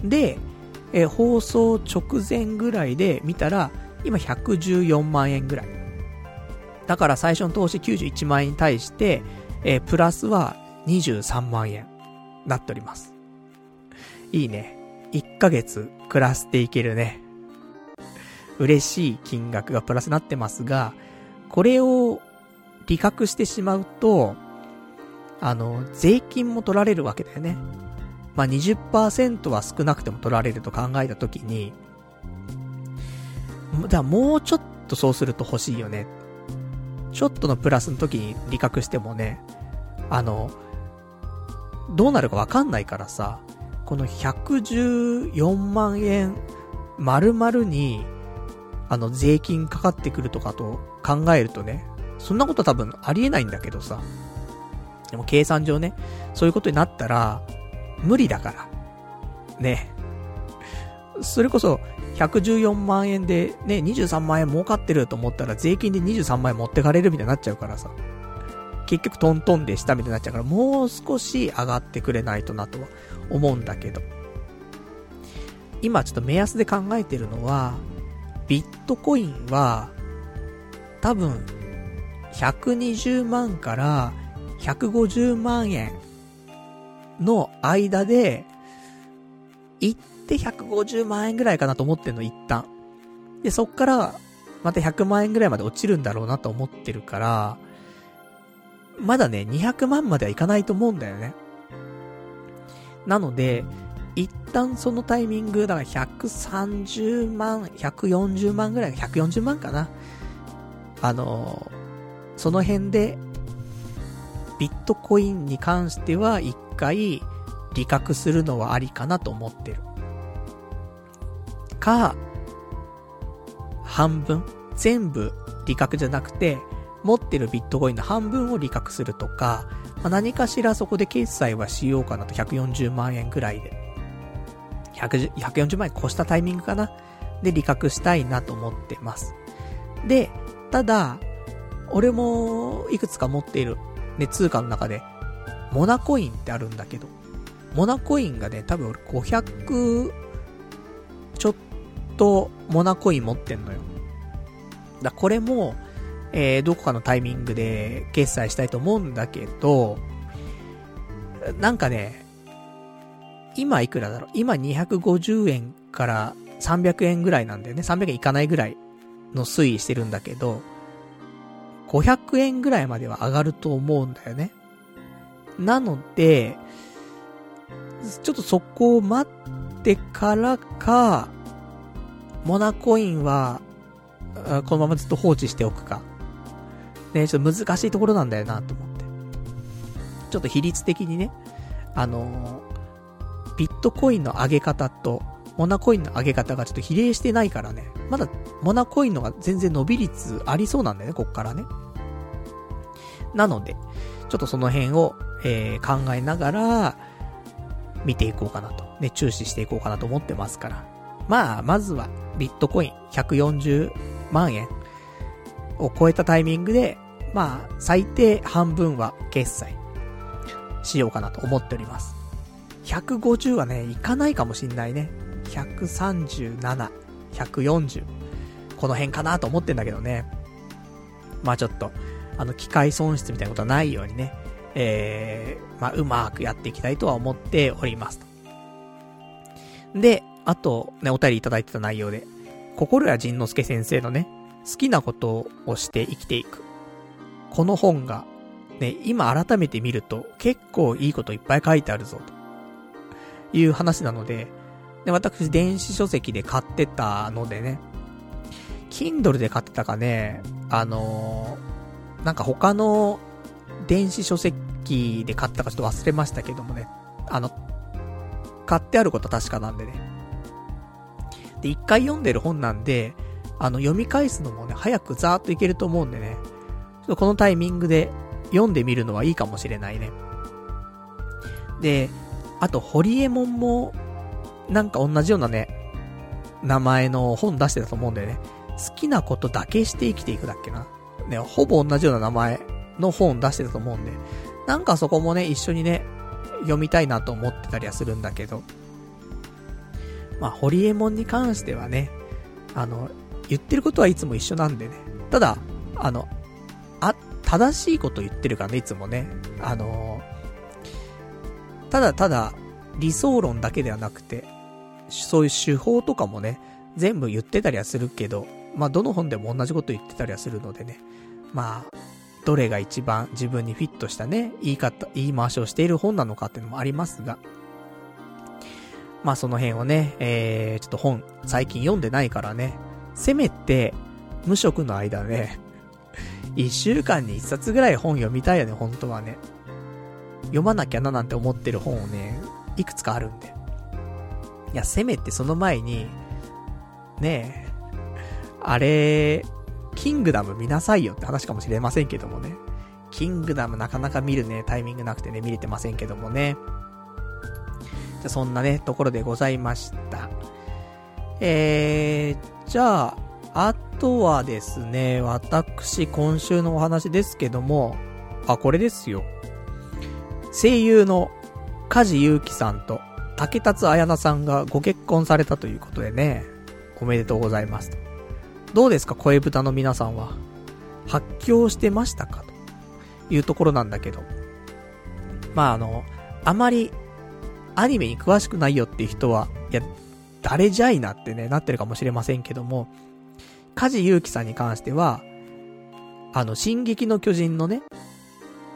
で、えー、放送直前ぐらいで見たら今ひゃくじゅうよんまん円ぐらい。だから最初の投資きゅうじゅういちまん円に対して、えー、プラスはにじゅうさんまん円なっております。いいね。いっかげつ暮らしていけるね。嬉しい金額がプラスになってますが、これを利確してしまうと、あの、税金も取られるわけだよね。まあ、にじゅっパーセント は少なくても取られると考えたときに、だからもうちょっとそうすると欲しいよね。ちょっとのプラスの時に利確してもね、あの、どうなるかわかんないからさ、このひゃくじゅうよんまん円丸々に、あの、税金かかってくるとかと考えるとね、そんなこと多分ありえないんだけどさ、でも計算上ね、そういうことになったら、無理だから。ね。それこそ、ひゃくじゅうよんまん円でね、にじゅうさんまん円儲かってると思ったら税金でにじゅうさんまん円持ってかれるみたいになっちゃうからさ。結局トントンでしたみたいになっちゃうから、もう少し上がってくれないとなとは思うんだけど。今ちょっと目安で考えてるのは、ビットコインは、多分、ひゃくにじゅうまんからひゃくごじゅうまん円の間で、行ってひゃくごじゅうまん円ぐらいかなと思ってんの、一旦。で、そっから、またひゃくまん円ぐらいまで落ちるんだろうなと思ってるから、 まだね、にひゃくまんまではいかないと思うんだよね。なので、一旦そのタイミング、だからひゃくさんじゅうまん、ひゃくよんじゅうまんぐらい、ひゃくよんじゅうまんかな。あのー、その辺で、ビットコインに関しては一回、利確するのはありかなと思ってる。か、半分、全部利確じゃなくて、持ってるビットコインの半分を利確するとか、まあ、何かしらそこで決済はしようかなと、ひゃくよんじゅうまんえんぐらいで。ひゃく、ひゃくよんじゅうまんえん越したタイミングかなで利確したいなと思ってます。で、ただ、俺もいくつか持っている、ね、通貨の中で、モナコインってあるんだけど、モナコインがね、多分俺ごひゃくちょっとモナコイン持ってんのよ。だこれも、えー、どこかのタイミングで決済したいと思うんだけど、なんかね、今いくらだろう、今にひゃくごじゅうえんからさんびゃくえんぐらいなんだよね。さんびゃくえんいかないぐらいの推移してるんだけど、ごひゃくえんぐらいまでは上がると思うんだよね。なので、ちょっとそこを待ってからか、モナコインは、このままずっと放置しておくか。ね、ちょっと難しいところなんだよなと思って。ちょっと比率的にね、あのー、ビットコインの上げ方と、モナコインの上げ方がちょっと比例してないからね。まだ、モナコインのが全然伸び率ありそうなんだよね、こっからね。なので、ちょっとその辺を、えー、考えながら、見ていこうかなと。ね、注視していこうかなと思ってますから。まあ、まずは、ビットコインひゃくよんじゅうまんえんを超えたタイミングで、まあ、最低半分は決済しようかなと思っております。ひゃくごじゅうはね、いかないかもしんないね。ひゃくさんじゅうなな、ひゃくよんじゅう。この辺かなと思ってんだけどね。まあちょっと、あの、機械損失みたいなことはないようにね、えー、まあうまくやっていきたいとは思っておりますと。で、あと、ね、お便りいただいてた内容で、心谷仁之助先生のね、好きなことをして生きていく。この本が、ね、今改めて見ると、結構いいこといっぱい書いてあるぞ、という話なので、で、私、電子書籍で買ってたのでね、Kindle で買ってたかね、あのー、なんか他の電子書籍で買ったかちょっと忘れましたけどもね、あの、買ってあることは確かなんでね。で、一回読んでる本なんで、あの、読み返すのもね、早くザーッといけると思うんでね、ちょっとこのタイミングで読んでみるのはいいかもしれないね。で、あと、ホリエモンも、なんか同じようなね、名前の本出してたと思うんだよね。好きなことだけして生きていくだっけな。ね、ほぼ同じような名前の本出してたと思うんで、なんかそこもね、一緒にね、読みたいなと思ってたりはするんだけど、まあ、ホリエモンに関してはね、あの、言ってることはいつも一緒なんでね。ただ、あの、あ、正しいこと言ってるからね、いつもね。あの、ただただ、理想論だけではなくて、そういう手法とかもね、全部言ってたりはするけど、まあ、どの本でも同じこと言ってたりはするのでね。まあ、どれが一番自分にフィットしたね、言い方、言い回しをしている本なのかっていうのもありますが、まあその辺をね、えー、ちょっと本、最近読んでないからね、せめて、無職の間ね、一週間に一冊ぐらい本読みたいよね、本当はね。読まなきゃななんて思ってる本をね、いくつかあるんで。いや、せめてその前に、ねえ、あれ、キングダム見なさいよって話かもしれませんけどもね。キングダムなかなか見るね、タイミングなくてね、見れてませんけどもね。じゃ、そんなね、ところでございました。えー、じゃあ、あとはですね、私、今週のお話ですけども、あ、これですよ。声優の梶裕貴さんと竹達彩奈さんがご結婚されたということでね、おめでとうございますと。どうですか、声豚の皆さんは。発狂してましたかというところなんだけど。まああの、あまりアニメに詳しくないよっていう人は、いや、誰じゃいなってね、なってるかもしれませんけども、梶裕貴さんに関しては、あの、進撃の巨人のね、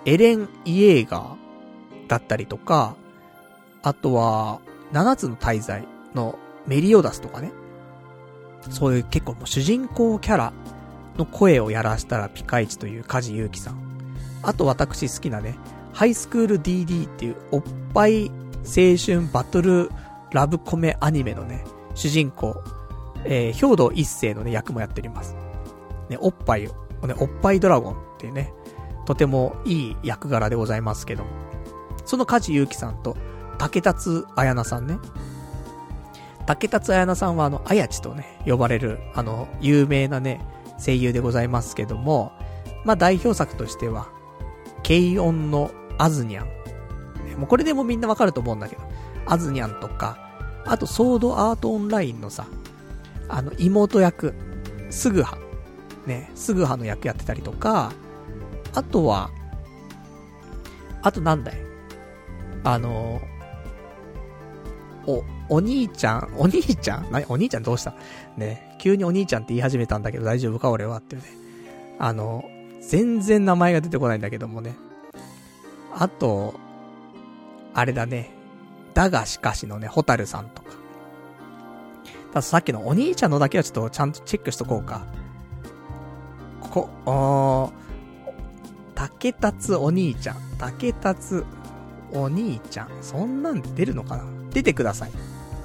エレン・イエーガーだったりとか、あとは、七つの大罪のメリオダスとかね。そういう結構もう主人公キャラの声をやらしたらピカイチという梶裕貴さん。あと私好きなね、ハイスクール ディーディー っていうおっぱい青春バトルラブコメアニメのね、主人公、えー、兵藤一世のね、役もやっております。ね、おっぱいをね、おっぱいドラゴンっていうね、とてもいい役柄でございますけども。その梶裕貴さんと、竹達彩菜さんね。竹達彩菜さんはあの、あやちとね、呼ばれる、あの、有名なね、声優でございますけども、まあ代表作としては、軽音のアズニャン。もうこれでもみんなわかると思うんだけど、アズニャンとか、あとソードアートオンラインのさ、あの、妹役、スグハ。ね、スグハの役やってたりとか、あとは、あとなんだいあの、お、お兄ちゃん、お兄ちゃん何お兄ちゃんどうしたね、急にお兄ちゃんって言い始めたんだけど大丈夫か俺はっていうね。あの、全然名前が出てこないんだけどもね。あと、あれだね。だがしかしのね、ホタルさんとか。たださっきのお兄ちゃんのだけはちょっとちゃんとチェックしとこうか。こ、おー、竹達お兄ちゃん。竹達お兄ちゃん。そんなん出るのかな？出てください。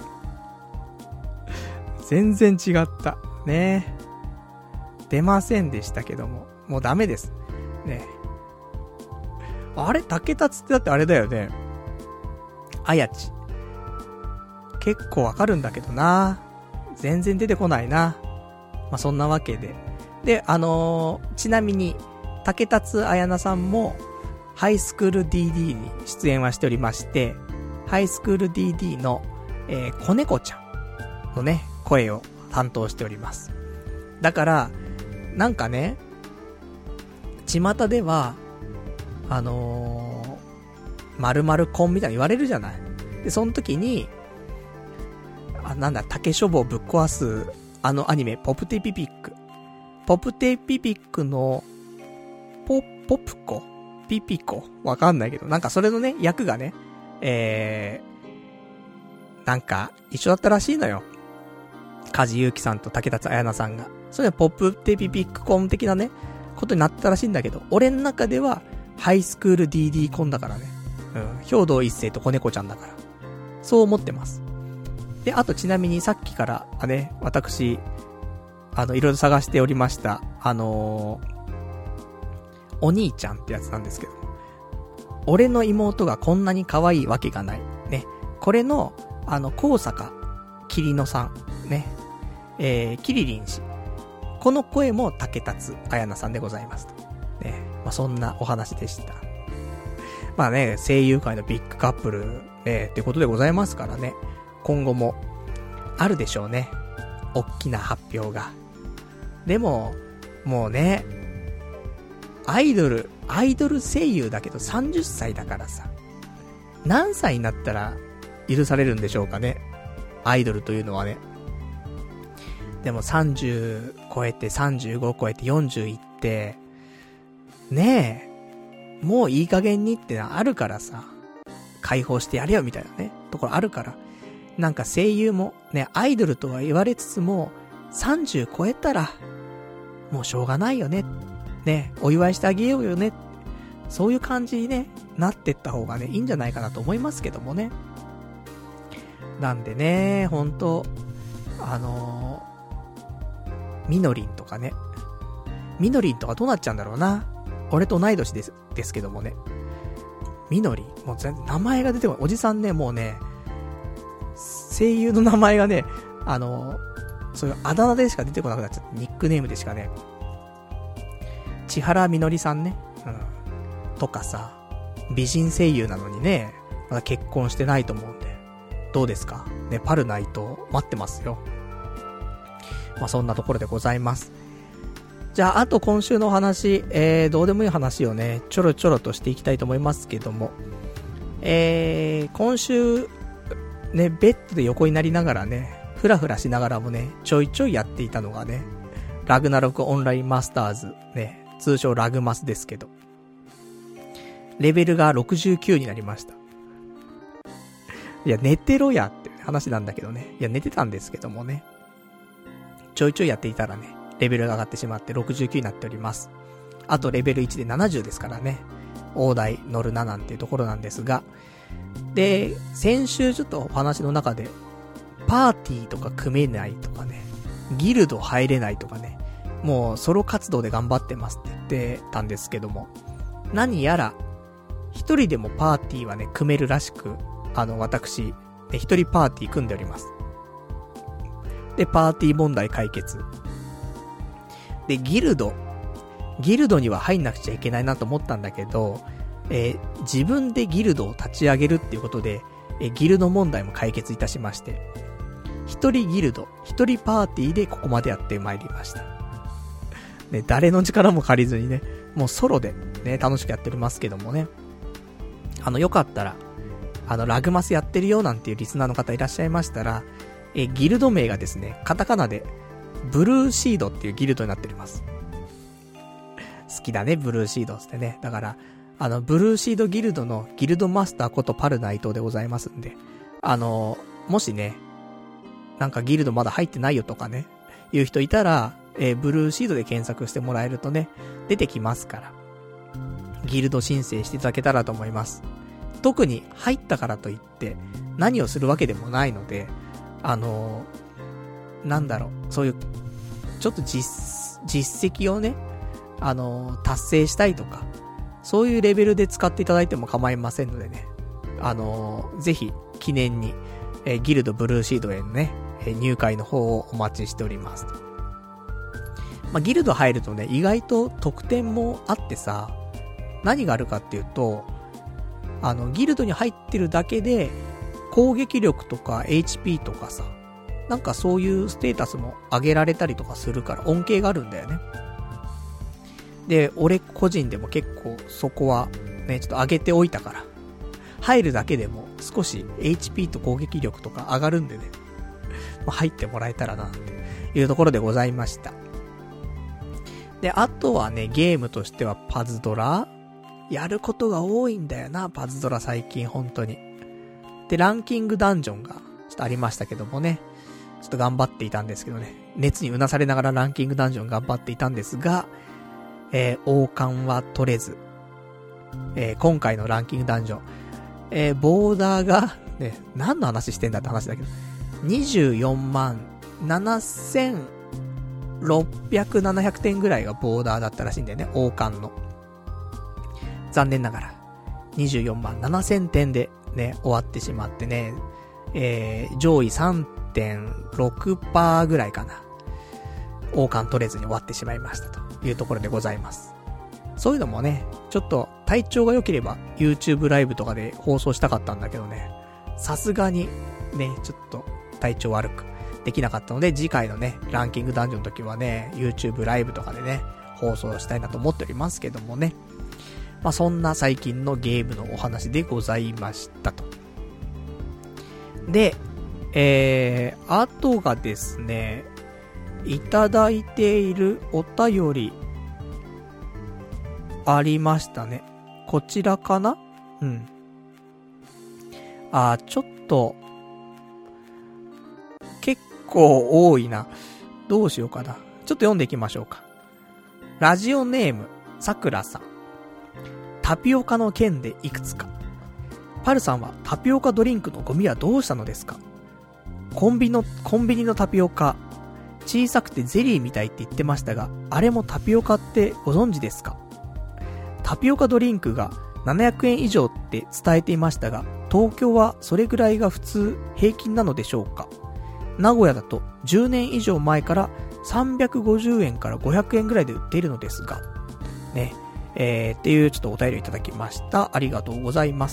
全然違った。ね。出ませんでしたけども。もうダメです。ね。あれ竹達ってだってあれだよね。あやち。結構わかるんだけどな。全然出てこないな。まあ、そんなわけで。で、あのー、ちなみに、竹達彩菜さんも、ハイスクール ディーディー に出演はしておりまして、ハイスクール ディーディー の、えー、子猫ちゃんのね、声を担当しております。だから、なんかね、巷では、あのー、〇〇コンみたいに言われるじゃない。で、その時に、あ、なんだ、竹書房ぶっ壊す、あのアニメ、ポプテピピック。ポプテピピックの、ポ、ポプコピピコわかんないけど、なんかそれのね、役がね、えー、なんか、一緒だったらしいのよ。梶裕貴さんと竹達彩菜さんが。それでポプテピピックコン的なね、ことになったらしいんだけど、俺の中では、ハイスクール ディーディー コンだからね。うん。兵藤一世と子猫ちゃんだから。そう思ってます。で、あとちなみにさっきから、あね、私、あの、いろいろ探しておりました。あのー、お兄ちゃんってやつなんですけど。俺の妹がこんなに可愛いわけがない。ね。これの、あの、高坂桐野さん。ね。えー、キリリン氏。この声も竹達彩菜さんでございますと。ね。まあ、そんなお話でした。まあね、声優界のビッグカップル、ね、ってことでございますからね。今後も、あるでしょうね。大きな発表が。でも、もうね、アイドル、アイドル声優だけどさんじゅっさいだからさ。何歳になったら許されるんでしょうかね。アイドルというのはね。でもさんじゅう超えてさんじゅうご超えてよんじゅういって、ねえ、もういい加減にってのあるからさ。解放してやれよみたいなね、ところあるから。なんか声優もね、アイドルとは言われつつも、さんじゅう超えたら、もうしょうがないよね。ね、お祝いしてあげようよね。そういう感じにね、なってった方がね、いいんじゃないかなと思いますけどもね。なんでね、ほんと、あのー、みのりんとかね。みのりんとかどうなっちゃうんだろうな。俺と同い年です、ですけどもね。みのりん、もう全然名前が出てこない。おじさんね、もうね、声優の名前がね、あのー、そういうあだ名でしか出てこなくなっちゃって、ニックネームでしかね。千原みのりさんね、うん、とかさ、美人声優なのにね、まだ結婚してないと思うんで、どうですかね、パルナイト待ってますよ。まあそんなところでございます。じゃああと今週のお話、えー、どうでもいい話をね、ちょろちょろとしていきたいと思いますけども、えー、今週ね、ベッドで横になりながらね、ふらふらしながらもね、ちょいちょいやっていたのがね、ラグナロクオンラインマスターズね、通称ラグマスですけど。 レベルがろくじゅうきゅうになりました。いや、寝てろやって話なんだけどね。いや、寝てたんですけどもね。ちょいちょいやっていたらね、レベルが上がってしまってろくじゅうきゅうになっております。あとレベルいちでななじゅうですからね。大台乗るななんていうところなんですが。で、先週ちょっとお話の中で、パーティーとか組めないとかね、ギルド入れないとかね、もうソロ活動で頑張ってますって言ってたんですけども、何やら、一人でもパーティーはね、組めるらしく、あの、私、ね、一人パーティー組んでおります。で、パーティー問題解決。で、ギルド。ギルドには入んなくちゃいけないなと思ったんだけど、えー、自分でギルドを立ち上げるっていうことで、えー、ギルド問題も解決いたしまして、一人ギルド、一人パーティーでここまでやってまいりました。ね、誰の力も借りずにね、もうソロでね、楽しくやっておりますけどもね。あの、よかったら、あの、ラグマスやってるよなんていうリスナーの方いらっしゃいましたら、えー、ギルド名がですね、カタカナで、ブルーシードっていうギルドになっております。好きだね、ブルーシードってね。だから、あの、ブルーシードギルドのギルドマスターことパル内藤でございますんで、あの、もしね、なんかギルドまだ入ってないよとかね、いう人いたら、えー、ブルーシードで検索してもらえるとね、出てきますから、ギルド申請していただけたらと思います。特に入ったからといって、何をするわけでもないので、あのー、なんだろう、そういう、ちょっと実、実績をね、あのー、達成したいとか、そういうレベルで使っていただいても構いませんのでね、あのー、ぜひ、記念に、えー、ギルドブルーシードへのね、えー、入会の方をお待ちしております。まあ、ギルド入るとね、意外と特典もあってさ、何があるかっていうと、あの、ギルドに入ってるだけで、攻撃力とか エイチピー とかさ、なんかそういうステータスも上げられたりとかするから恩恵があるんだよね。で、俺個人でも結構そこはね、ちょっと上げておいたから、入るだけでも少し エイチピー と攻撃力とか上がるんでね、まあ、入ってもらえたらな、っていうところでございました。で、あとはね、ゲームとしてはパズドラやることが多いんだよな、パズドラ最近本当に。で、ランキングダンジョンがちょっとありましたけどもね、ちょっと頑張っていたんですけどね、熱にうなされながらランキングダンジョン頑張っていたんですが、えー、王冠は取れず、えー、今回のランキングダンジョン、えー、ボーダーが、ね、何の話してんだって話だけど、にじゅうよんまんななせんろっぴゃく、ななひゃくてんぐらいがボーダーだったらしいんだよね、王冠の。残念ながら、にじゅうよんまんななせんてんでね、終わってしまってね、えー、上位 さんてんろくパーセント ぐらいかな。王冠取れずに終わってしまいましたというところでございます。そういうのもね、ちょっと体調が良ければ YouTube ライブとかで放送したかったんだけどね、さすがにね、ちょっと体調悪くできなかったので、次回のね、ランキングダンジョンの時はね、YouTube ライブとかでね、放送したいなと思っておりますけどもね。まあ、そんな最近のゲームのお話でございましたと。で、えー、あとがですね、いただいているお便り、ありましたね。こちらかな？うん。あー、ちょっと、結構多いな。どうしようかな。ちょっと読んでいきましょうか。ラジオネーム、さくらさん。タピオカの件でいくつか。パルさんはタピオカドリンクのゴミはどうしたのですか？コンビの、コンビニのタピオカ、小さくてゼリーみたいって言ってましたが、あれもタピオカってご存知ですか？タピオカドリンクがななひゃくえん以上って伝えていましたが、東京はそれぐらいが普通、平均なのでしょうか？名古屋だとじゅうねん以上前からさんびゃくごじゅうえんからごひゃくえんぐらいで売っているのですが、ね、えー、っていうちょっとお便りいただきました。ありがとうございます。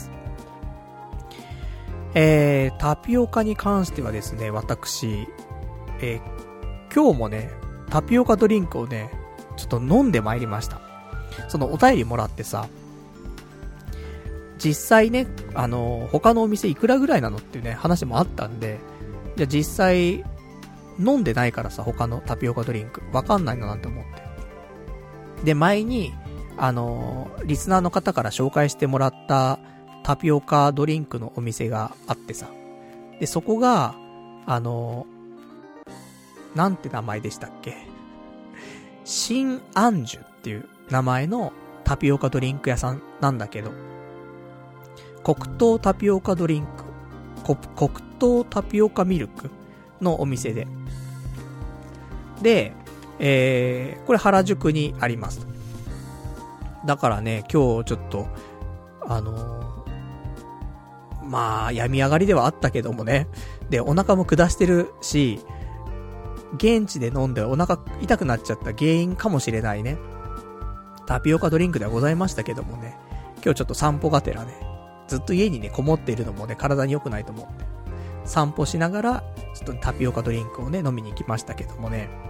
えー、タピオカに関してはですね、私、えー、今日もね、タピオカドリンクをね、ちょっと飲んでまいりました。そのお便りもらってさ、実際ね、あの、他のお店いくらぐらいなのっていうね、話もあったんで、じゃあ実際、飲んでないからさ、他のタピオカドリンク。わかんないななんて思って。で、前に、 あのー、リスナーの方から紹介してもらったタピオカドリンクのお店があってさ。で、そこが、あのー、なんて名前でしたっけ？新アンジュっていう名前のタピオカドリンク屋さんなんだけど、黒糖タピオカドリンク、黒糖タピオカミルクのお店で。で、えー、これ原宿にあります。だからね、今日ちょっと、あのー、まあ、病み上がりではあったけどもね。で、お腹も下してるし、現地で飲んでお腹痛くなっちゃった原因かもしれないね。タピオカドリンクではございましたけどもね。今日ちょっと散歩がてらね、ずっと家にね、こもっているのもね、体に良くないと思って。散歩しながら、ちょっとタピオカドリンクをね、飲みに行きましたけどもね。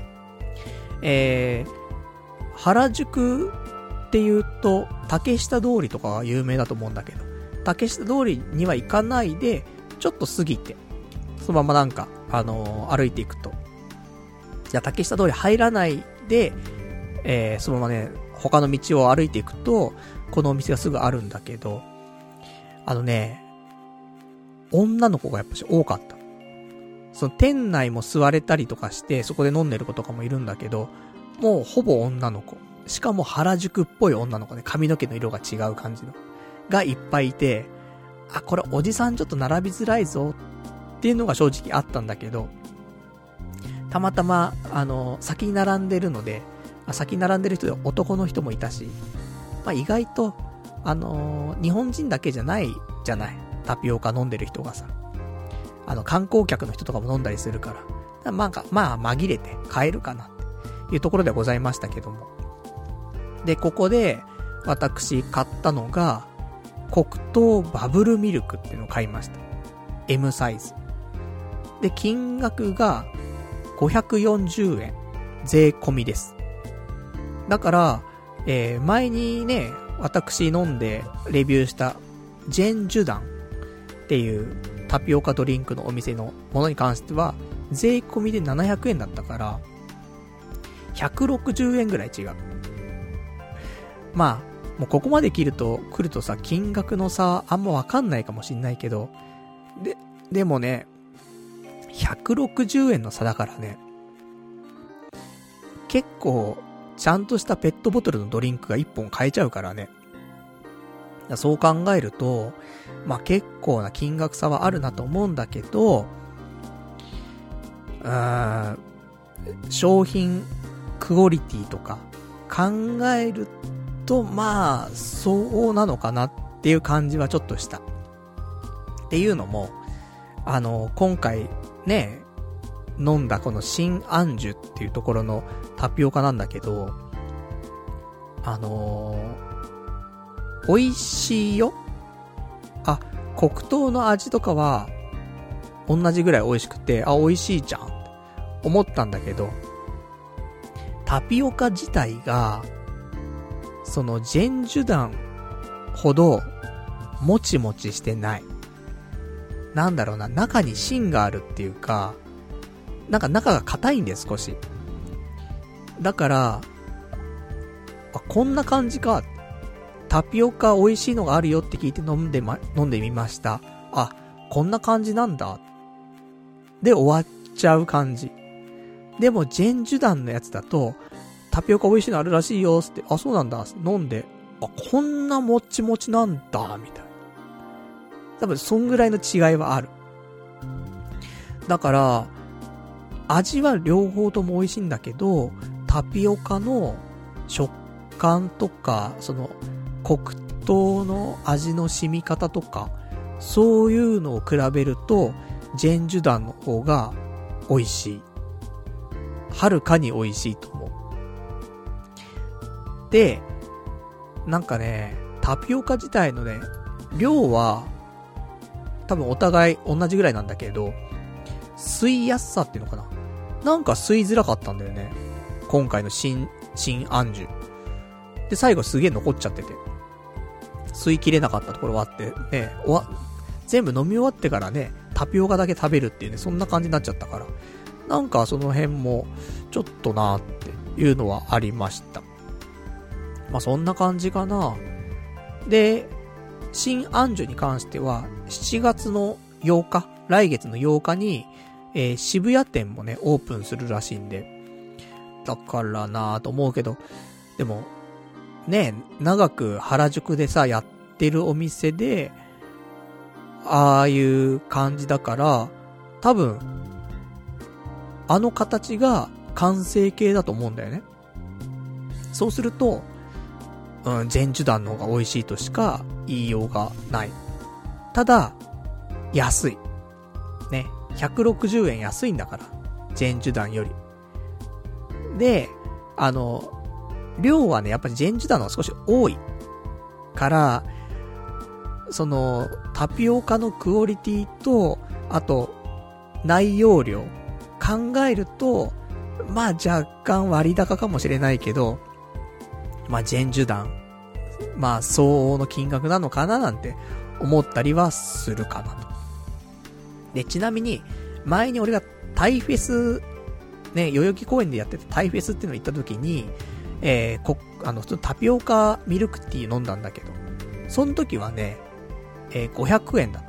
えー、原宿っていうと、竹下通りとかが有名だと思うんだけど、竹下通りには行かないで、ちょっと過ぎて、そのままなんか、あのー、歩いていくと、じゃあ竹下通り入らないで、えー、そのままね、他の道を歩いていくと、このお店がすぐあるんだけど、あのね、女の子がやっぱし多かった。その店内も座れたりとかして、そこで飲んでる子とかもいるんだけど、もうほぼ女の子。しかも原宿っぽい女の子ね、髪の毛の色が違う感じの。がいっぱいいて、あ、これおじさんちょっと並びづらいぞっていうのが正直あったんだけど、たまたま、あの、先に並んでるので、先に並んでる人で男の人もいたし、まあ意外と、あのー、日本人だけじゃないじゃない。タピオカ飲んでる人がさ。あの、観光客の人とかも飲んだりするから。からまあ、まあ、紛れて買えるかなっていうところではございましたけども。で、ここで、私買ったのが、黒糖バブルミルクっていうのを買いました。M サイズ。で、金額がごひゃくよんじゅうえん。税込みです。だから、えー、前にね、私飲んでレビューしたジェンジュダンっていうタピオカドリンクのお店のものに関しては税込みでななひゃくえんだったからひゃくろくじゅうえんぐらい違う。まあもうここまで切ると来るとさ、金額の差あんまわかんないかもしんないけど、ででもねひゃくろくじゅうえんの差だからね、結構ちゃんとしたペットボトルのドリンクがいっぽん買えちゃうからね。そう考えると、まあ結構な金額差はあるなと思うんだけど、うーん、商品クオリティとか考えると、まあそうなのかなっていう感じはちょっとした。っていうのも、あの今回ね飲んだこの新アンジュっていうところのタピオカなんだけど、あのー、美味しいよ。あ、黒糖の味とかは同じぐらい美味しくて、あ、美味しいじゃんって思ったんだけど、タピオカ自体がそのジェンジュダンほどもちもちしてない。なんだろうな、中に芯があるっていうか、なんか中が硬いんで少し。だから、あ、こんな感じか。タピオカ美味しいのがあるよって聞いて飲んでま、飲んでみました。あ、こんな感じなんだ。で終わっちゃう感じ。でもジェンジュダンのやつだと、タピオカ美味しいのあるらしいよって、あ、そうなんだ。飲んで、あ、こんなもちもちなんだ、みたいな。多分そんぐらいの違いはある。だから、味は両方とも美味しいんだけど、タピオカの食感とか、その黒糖の味の染み方とか、そういうのを比べると、ジェンジュダンの方が美味しい。はるかに美味しいと思う。で、なんかね、タピオカ自体のね、量は、多分お互い同じぐらいなんだけど、吸いやすさっていうのかな。なんか吸いづらかったんだよね。今回の新、新アンジュ。で、最後すげえ残っちゃってて。吸い切れなかったところはあって、ね、おわ、全部飲み終わってからね、タピオカだけ食べるっていうね、そんな感じになっちゃったから。なんかその辺も、ちょっとなーっていうのはありました。 まあそんな感じかな。で、新安住に関しては、しちがつのようか、来月のようかに、えー、渋谷店もね、オープンするらしいんで、だからなぁと思うけど、でも、ね、長く原宿でさ、やってるお店で、ああいう感じだから、多分、あの形が完成形だと思うんだよね。そうすると、うん、全樹団の方が美味しいとしか言いようがない。ただ、安い。ね。ひゃくろくじゅうえん安いんだから。全樹団より。で、あの、量はね、やっぱり全樹団の方が少し多い。から、その、タピオカのクオリティと、あと、内容量、考えると、まあ若干割高かもしれないけど、まあ全樹団、まあ相応の金額なのかななんて思ったりはするかなと。で、ちなみに、前に俺がタイフェス、ね、代々木公園でやってたタイフェスっていうのを行った時に、えー、こ、あの、タピオカミルクティー飲んだんだけど、その時はね、えー、ごひゃくえんだった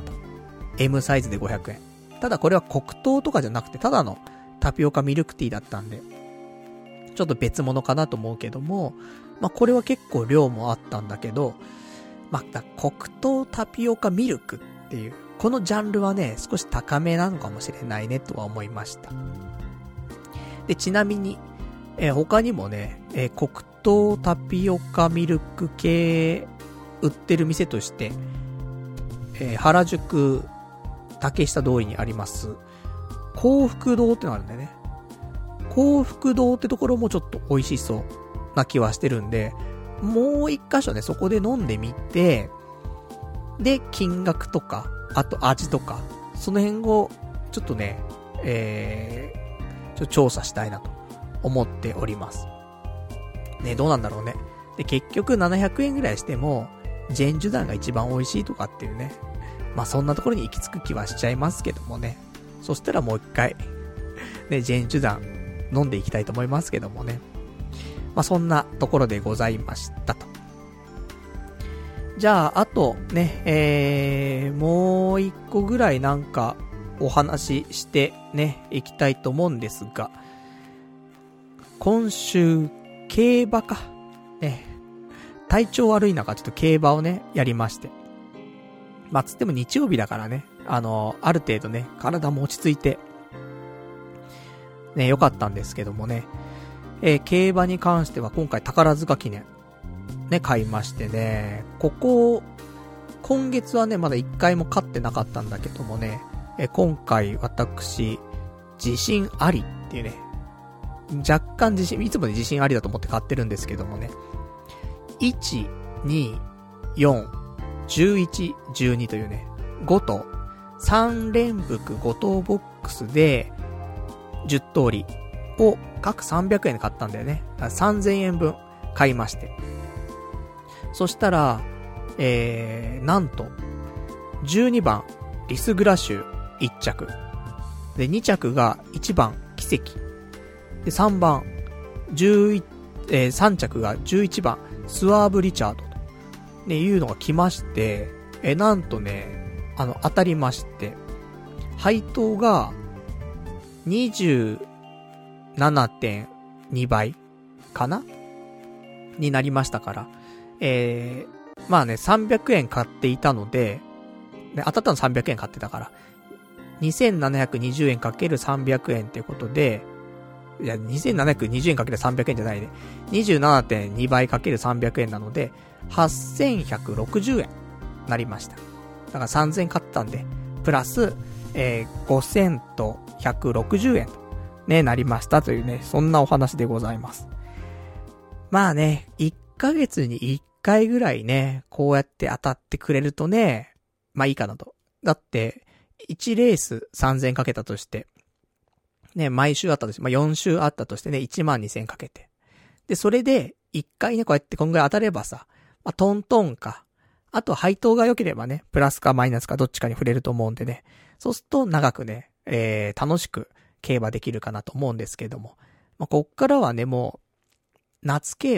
。M サイズでごひゃくえん。ただこれは黒糖とかじゃなくて、ただのタピオカミルクティーだったんで、ちょっと別物かなと思うけども、まあ、これは結構量もあったんだけど、まあ、黒糖タピオカミルクっていう、このジャンルはね、少し高めなのかもしれないねとは思いました。で、ちなみに、えー、他にもね、えー、黒糖タピオカミルク系売ってる店として、えー、原宿竹下通りにあります幸福堂ってのがあるんだよね。幸福堂ってところもちょっと美味しそうな気はしてるんで、もう一箇所ね、そこで飲んでみて、で、金額とか、あと味とか、その辺をちょっとね、えー、ちょっと調査したいなと思っております。ね、どうなんだろうね。で、結局ななひゃくえんぐらいしても、ジェンジュダンが一番美味しいとかっていうね。まあそんなところに行き着く気はしちゃいますけどもね。そしたらもう一回、ね、ジェンジュダン飲んでいきたいと思いますけどもね。まあそんなところでございましたと。じゃあ、あとね、えー、もう一個ぐらいなんかお話ししてね、いきたいと思うんですが、今週、競馬か。ね、体調悪い中、ちょっと競馬をね、やりまして。まあ、つっても日曜日だからね、あの、ある程度ね、体も落ち着いて、ね、良かったんですけどもね、えー、競馬に関しては今回宝塚記念、ね、買いましてね、ここ、今月はね、まだ一回も勝ってなかったんだけどもね、えー、今回私、自信ありっていうね、若干自信、いつもね自信ありだと思って買ってるんですけどもね、いち、に、よん、じゅういち、じゅうにというね、ごと、さん連複ご等ボックスで、じゅっ通りを各さんびゃくえんで買ったんだよね。さんぜんえんぶん買いまして。そしたら、えー、なんと、じゅうにばん、リスグラシュいっ着。で、に着がいちばん、奇跡。で、さんばん、じゅういち、えー、さん着がじゅういちばん、スワーブ・リチャードと、ね、いうのが来まして、えー、なんとね、あの、当たりまして、配当が、にじゅうななてんにばいかなになりましたから、えー、まあね、さんびゃくえん買っていたので、ね、当たったのさんびゃくえん買ってたから、にせんななひゃくにじゅうえんかけるさんびゃくえんってことで、いや、にせんななひゃくにじゅうえんかけるさんびゃくえんじゃないね。にじゅうななてんにばいかけるさんびゃくえんなので、はっせんひゃくろくじゅうえんなりました。だからさんぜん買ったんで、プラス、えー、ごせんとひゃくろくじゅうえんと、ね、なりましたというね、そんなお話でございます。まあね、いっかげつにいっかいぐらいね、こうやって当たってくれるとね、まあいいかなと。だって、いちレースさんぜんかけたとして、ね、毎週あったとして、まあよん週あったとしてね、いちまんにせんかけて。で、それで、いっかいね、こうやってこんぐらい当たればさ、まあトントンか。あと配当が良ければね、プラスかマイナスかどっちかに触れると思うんでね。そうすると長くね、えー、楽しく競馬できるかなと思うんですけども。まあこっからはね、もう、夏競馬っ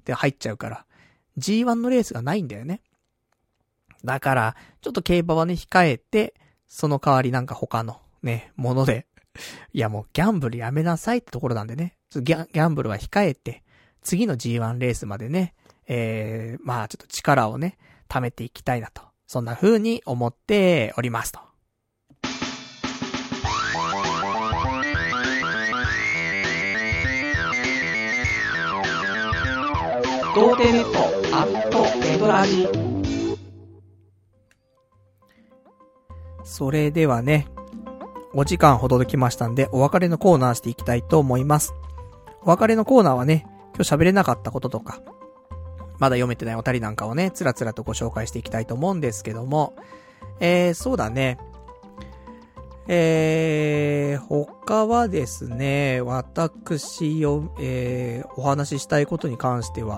で入っちゃうから、ジーワン のレースがないんだよね。だから、ちょっと競馬はね、控えて、その代わりなんか他のね、もので、いやもうギャンブルやめなさいってところなんでね、ギャ、ギャンブルは控えて、次の ジーワン レースまでね、えー、まあちょっと力をね、貯めていきたいなと。そんな風に思っておりますと。童貞ネットアットエドラジ。それではね、お時間ほどできましたんで、お別れのコーナーしていきたいと思います。お別れのコーナーはね、今日喋れなかったこととか、まだ読めてないお便りなんかをね、つらつらとご紹介していきたいと思うんですけども、えー、そうだね。えー、他はですね、私よ、えー、お話ししたいことに関しては、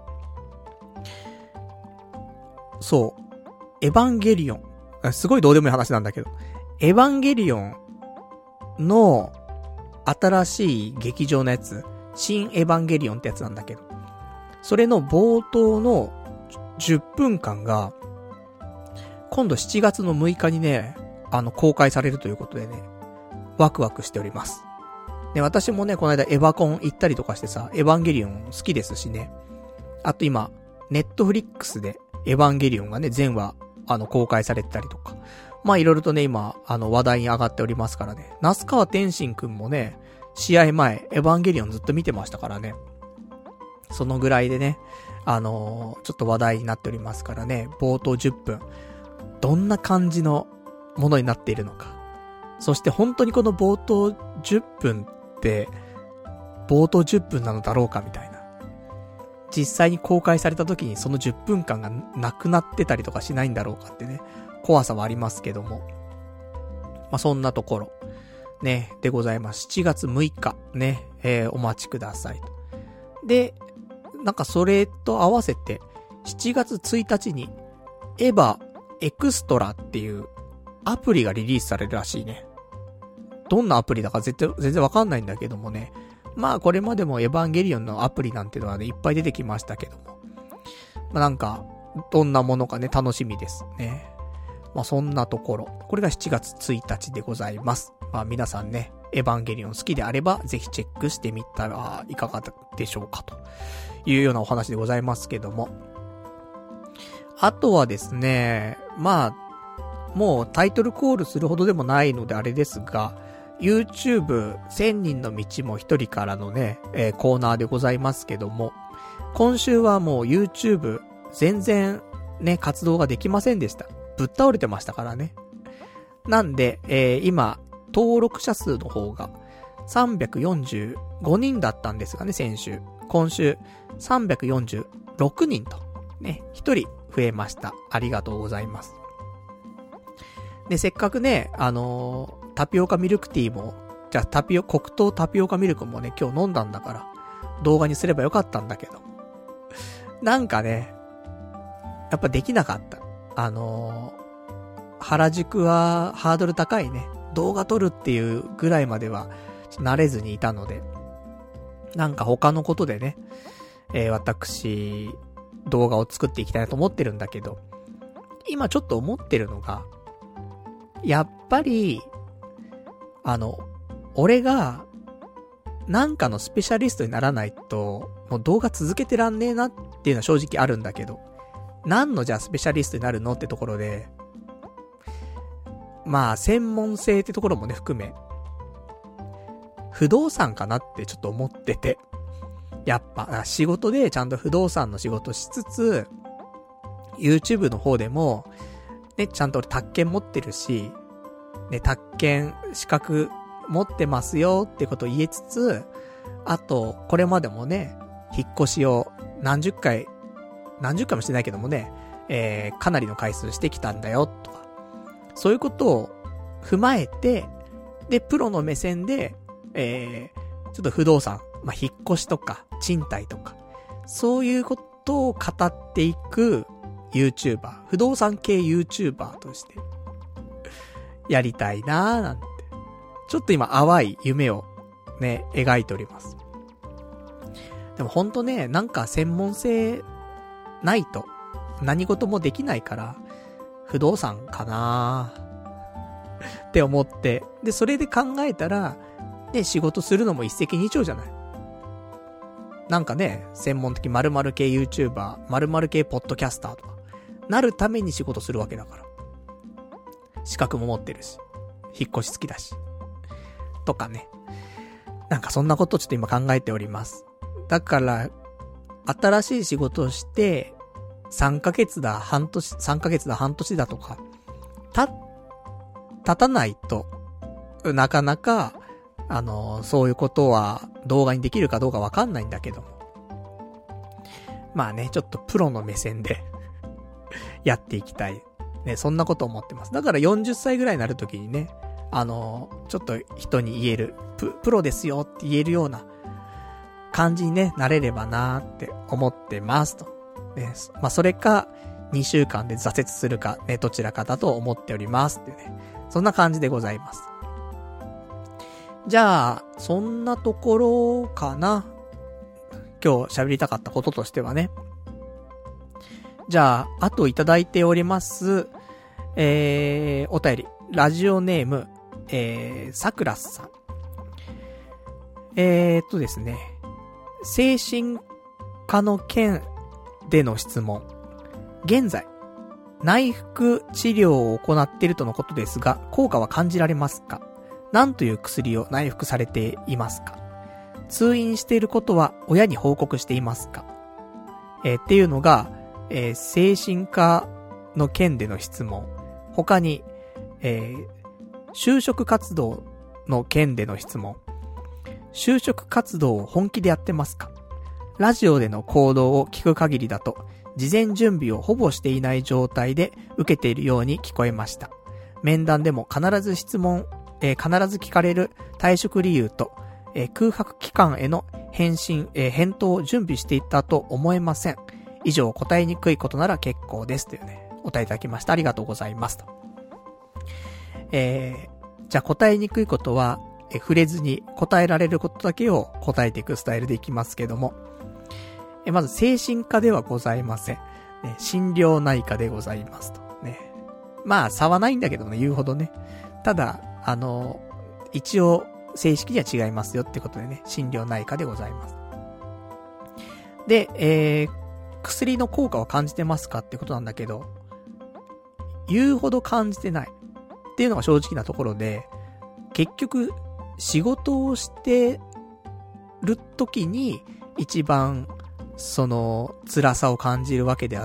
そう、エヴァンゲリオン。すごいどうでもいい話なんだけど、エヴァンゲリオンの新しい劇場のやつ、新エヴァンゲリオンってやつなんだけど、それの冒頭のじゅっぷんかんが、今度しちがつのむいかにね、あの、公開されるということでね、ワクワクしております。で、私もね、この間エヴァコン行ったりとかしてさ、エヴァンゲリオン好きですしね。あと今、ネットフリックスでエヴァンゲリオンがね、全話、あの、公開されてたりとか。まあ、いろいろとね、今、あの、話題に上がっておりますからね。那須川天心くんもね、試合前、エヴァンゲリオンずっと見てましたからね。そのぐらいでね、あのー、ちょっと話題になっておりますからね、冒頭じゅっぷん。どんな感じのものになっているのか。そして本当にこの冒頭じゅっぷんって、冒頭じゅっぷんなのだろうかみたいな。実際に公開された時にそのじゅっぷんかんがなくなってたりとかしないんだろうかってね、怖さはありますけども。まあ、そんなところ。ね、でございます。しちがつむいか、ね、えー、お待ちくださいと。で、なんかそれと合わせて、しちがつついたちに、エヴァエクストラっていうアプリがリリースされるらしいね。どんなアプリだか絶対、全然わかんないんだけどもね。まあこれまでもエヴァンゲリオンのアプリなんてのはね、いっぱい出てきましたけども。まあなんか、どんなものかね、楽しみですね。まあそんなところ。これがしちがつついたちでございます。まあ皆さんね、エヴァンゲリオン好きであれば、ぜひチェックしてみたらいかがでしょうかというようなお話でございますけども。あとはですね、まあ、もうタイトルコールするほどでもないのであれですが、YouTube せんにんの道も一人からのね、えー、コーナーでございますけども、今週はもう YouTube 全然ね、活動ができませんでした。ぶっ倒れてましたからね。なんで、えー、今、登録者数の方がさんびゃくよんじゅうごにんだったんですがね、先週。今週さんびゃくよんじゅうろくにんと、ね、一人増えました。ありがとうございます。で、せっかくね、あのー、タピオカミルクティーも、じゃあタピオ、黒糖タピオカミルクもね、今日飲んだんだから、動画にすればよかったんだけど。なんかね、やっぱできなかった。あのー、原宿はハードル高いね。動画撮るっていうぐらいまでは、慣れずにいたので、なんか他のことでね、えー、私、動画を作っていきたいなと思ってるんだけど、今ちょっと思ってるのが、やっぱり、あの、俺が、なんかのスペシャリストにならないと、もう動画続けてらんねえなっていうのは正直あるんだけど、何のじゃあスペシャリストになるのってところで、まあ、専門性ってところもね、含め、不動産かなってちょっと思ってて、やっぱ、仕事でちゃんと不動産の仕事しつつ、YouTube の方でも、ね、ちゃんと俺宅建持ってるし、ね、宅建資格持ってますよってことを言えつつ、あと、これまでもね、引っ越しを何十回、何十回もしてないけどもね、えー、かなりの回数してきたんだよ、とか。そういうことを踏まえて、で、プロの目線で、えー、ちょっと不動産、まあ、引っ越しとか、賃貸とか、そういうことを語っていく YouTuber、不動産系 YouTuber として、やりたいなーなんて。ちょっと今淡い夢をね、描いております。 でもほんとね、なんか専門性ないと何事もできないから、不動産かなって思って、で、それで考えたら、ね、仕事するのも一石二鳥じゃない。なんかね、専門的〇〇系 YouTuber、〇〇系ポッドキャスターとか、なるために仕事するわけだから。資格も持ってるし、引っ越し好きだし。とかね。なんかそんなことをちょっと今考えております。だから、新しい仕事をして、さんかげつだ、半年、さんかげつだ、半年だとか、た、経たないと、なかなか、あの、そういうことは動画にできるかどうかわかんないんだけども。まあね、ちょっとプロの目線でやっていきたい。ね、そんなこと思ってます。だからよんじゅっさいぐらいになるときにね、あの、ちょっと人に言える、プ、プロですよって言えるような感じにね、なれればなーって思ってますと。ね、まあそれか、にしゅうかんで挫折するか、ね、どちらかだと思っておりますってね。そんな感じでございます。じゃあ、そんなところかな。今日喋りたかったこととしてはね。じゃあ、あといただいております、えー、お便り。ラジオネーム、えー、さくらさん。えーっとですね。精神科の件での質問。現在、内服治療を行っているとのことですが、効果は感じられますか？何という薬を内服されていますか？通院していることは親に報告していますか？えー、っていうのが、えー、精神科の件での質問。他に、えー、就職活動の件での質問。就職活動を本気でやってますか？ラジオでの行動を聞く限りだと、事前準備をほぼしていない状態で受けているように聞こえました。面談でも必ず質問、えー、必ず聞かれる退職理由と、えー、空白期間への返信、えー、返答を準備していたと思えません。以上、答えにくいことなら結構です。というね、お答えいただきました。ありがとうございますと。えー、じゃあ答えにくいことは、えー、触れずに答えられることだけを答えていくスタイルでいきますけども、えー、まず精神科ではございません。ね、心療内科でございますと。ね。まあ、差はないんだけどね、言うほどね。ただ、あの、一応、正式には違いますよってことでね、心療内科でございます。で、えー、薬の効果を感じてますかってことなんだけど、言うほど感じてないっていうのが正直なところで、結局、仕事をしてる時に一番、その、辛さを感じるわけであって、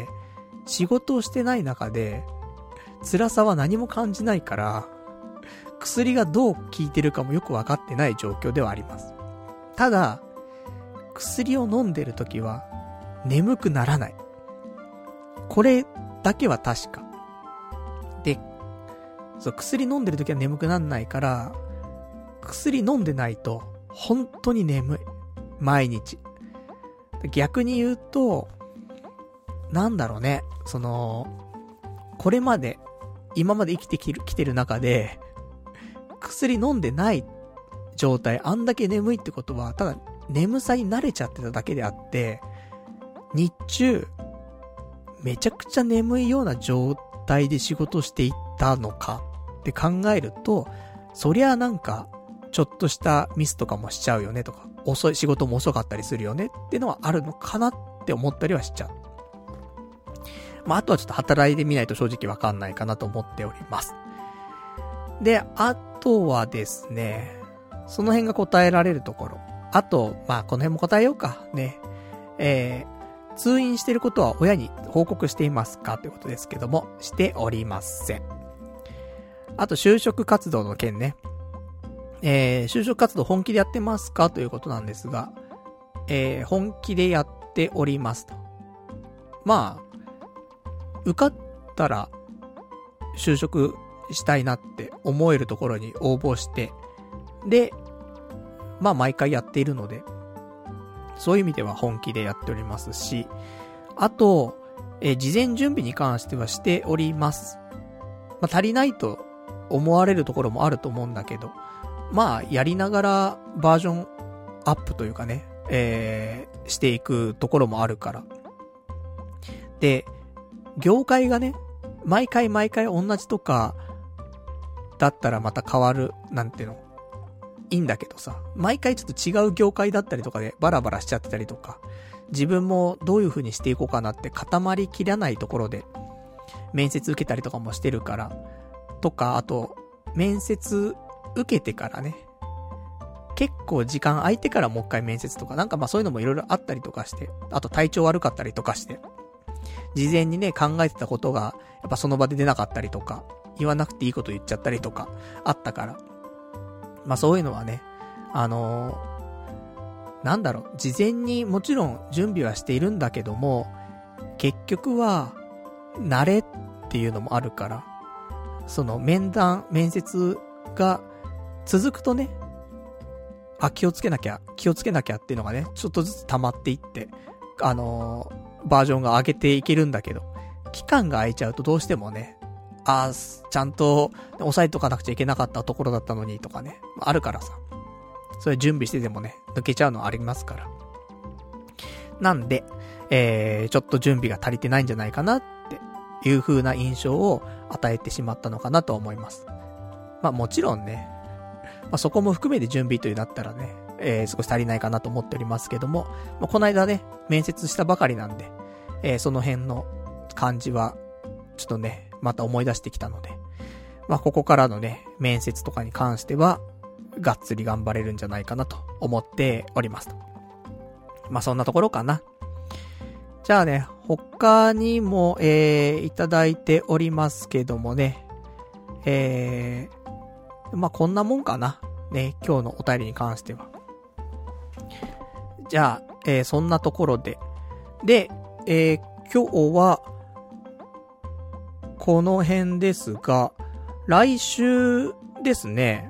仕事をしてない中で、辛さは何も感じないから、薬がどう効いてるかもよくわかってない状況ではあります。ただ、薬を飲んでるときは眠くならない。これだけは確か。で、そう、薬飲んでるときは眠くならないから、薬飲んでないと本当に眠い。毎日。逆に言うと、なんだろうね、その、これまで、今まで生きてきてる、きてる中で、薬飲んでない状態、あんだけ眠いってことは、ただ眠さに慣れちゃってただけであって、日中、めちゃくちゃ眠いような状態で仕事していったのかって考えると、そりゃなんか、ちょっとしたミスとかもしちゃうよねとか、遅い、仕事も遅かったりするよねっていうのはあるのかなって思ったりはしちゃう。まあ、あとはちょっと働いてみないと正直わかんないかなと思っております。で、あとはですね、その辺が答えられるところ。あと、まあ、この辺も答えようか。ね。えー、通院してることは親に報告していますかということですけども、しておりません。あと、就職活動の件ね。えー、就職活動本気でやってますかということなんですが、えー、本気でやっておりますと。まあ、受かったら、就職したいなって思えるところに応募して、で、まあ毎回やっているので、そういう意味では本気でやっておりますし、あと、えー、事前準備に関してはしております。まあ足りないと思われるところもあると思うんだけど、まあやりながらバージョンアップというかね、 えー、していくところもあるから。で、業界がね、毎回毎回同じとか、だったらまた変わる、なんていうの、いいんだけどさ、毎回ちょっと違う業界だったりとかでバラバラしちゃってたりとか、自分もどういう風にしていこうかなって固まりきらないところで、面接受けたりとかもしてるから、とか、あと、面接受けてからね、結構時間空いてからもう一回面接とか、なんかまあそういうのもいろいろあったりとかして、あと体調悪かったりとかして、事前にね、考えてたことが、やっぱその場で出なかったりとか、言わなくていいこと言っちゃったりとか、あったから。まあそういうのはね、あのー、なんだろう、事前にもちろん準備はしているんだけども、結局は、慣れっていうのもあるから、その面談、面接が続くとね、あ、気をつけなきゃ、気をつけなきゃっていうのがね、ちょっとずつ溜まっていって、あのー、バージョンが上げていけるんだけど、期間が空いちゃうとどうしてもね、あー、ちゃんと押さえとかなくちゃいけなかったところだったのにとかね、あるからさ。それ準備してでもね、抜けちゃうのありますから。なんで、えー、ちょっと準備が足りてないんじゃないかなっていう風な印象を与えてしまったのかなと思います。まあもちろんね、まあそこも含めて準備というなったらね、えー、少し足りないかなと思っておりますけども、まあ、この間ね、面接したばかりなんで、えー、その辺の感じは、ちょっとね、また思い出してきたので、まあここからのね、面接とかに関しては、がっつり頑張れるんじゃないかなと思っておりますと。まあそんなところかな。じゃあね、他にも、えー、いただいておりますけどもね、えー、まあこんなもんかな。ね、今日のお便りに関しては。じゃあ、えー、そんなところで。で、えー、今日は、この辺ですが、来週ですね。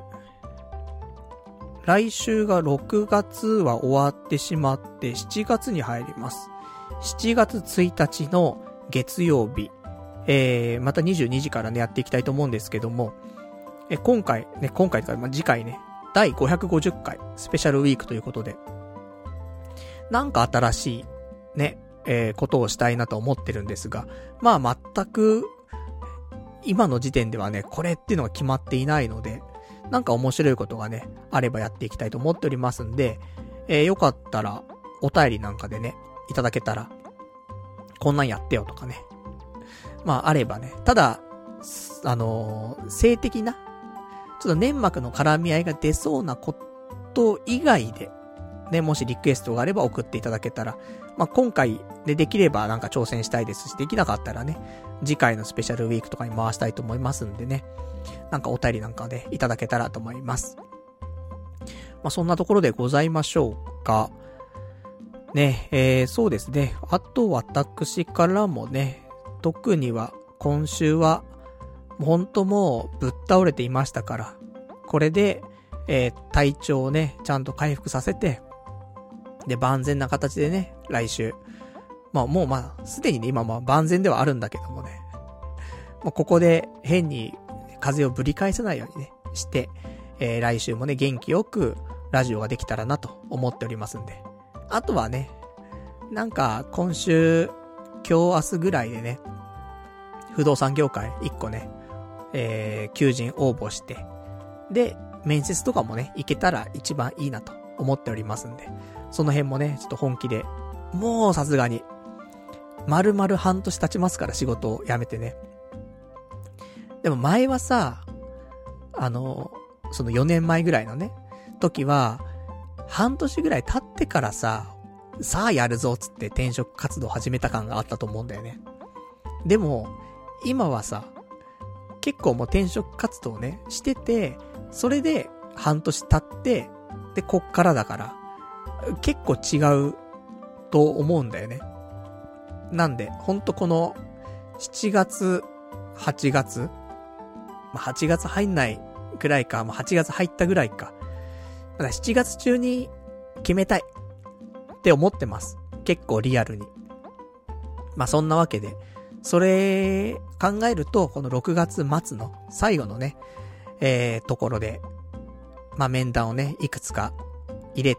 来週がろくがつは終わってしまってしちがつに入ります。しちがつついたちの月曜日、えー、またにじゅうにじからねやっていきたいと思うんですけども、え今回ね、今回とか、まあ、次回ね、だいごひゃくごじゅっかいスペシャルウィークということで、なんか新しいね、えー、ことをしたいなと思ってるんですが、まあ全く今の時点ではね、これっていうのが決まっていないので、なんか面白いことがね、あればやっていきたいと思っておりますんで、えー、よかったら、お便りなんかでね、いただけたら、こんなんやってよとかね。まあ、あればね。ただ、あのー、性的な、ちょっと粘膜の絡み合いが出そうなこと以外で、ね、もしリクエストがあれば送っていただけたら、まあ、今回でできればなんか挑戦したいですし、できなかったらね、次回のスペシャルウィークとかに回したいと思いますんでね。なんかお便りなんかでいただけたらと思います。まあ、そんなところでございましょうか。ね、えー、そうですね。あと私からもね、特には今週は、ほんともうぶっ倒れていましたから、これで、えー、体調をね、ちゃんと回復させて、で、万全な形でね、来週。まあもうまあ、すでにね、今まあ万全ではあるんだけどもね。まあここで変に風邪をぶり返さないようにね、して、えー、来週もね、元気よくラジオができたらなと思っておりますんで。あとはね、なんか今週、今日明日ぐらいでね、不動産業界一個ね、えー、求人応募して、で、面接とかもね、行けたら一番いいなと思っておりますんで、その辺もね、ちょっと本気で、もうさすがに、丸々半年経ちますから仕事を辞めてね。でも前はさ、あの、そのよねんまえぐらいのね、時は、半年ぐらい経ってからさ、さあやるぞっつって転職活動始めた感があったと思うんだよね。でも、今はさ、結構もう転職活動ね、してて、それで半年経って、で、こっからだから、結構違うと思うんだよね。なんで、ほんとこの、しちがつ、はちがつ、まあ、はちがつ入んないぐらいか、まあ、はちがつ入ったぐらいか。だからしちがつ中に決めたいって思ってます。結構リアルに。まあ、そんなわけで、それ考えると、このろくがつ末の最後のね、えー、ところで、まあ、面談をね、いくつか入れて、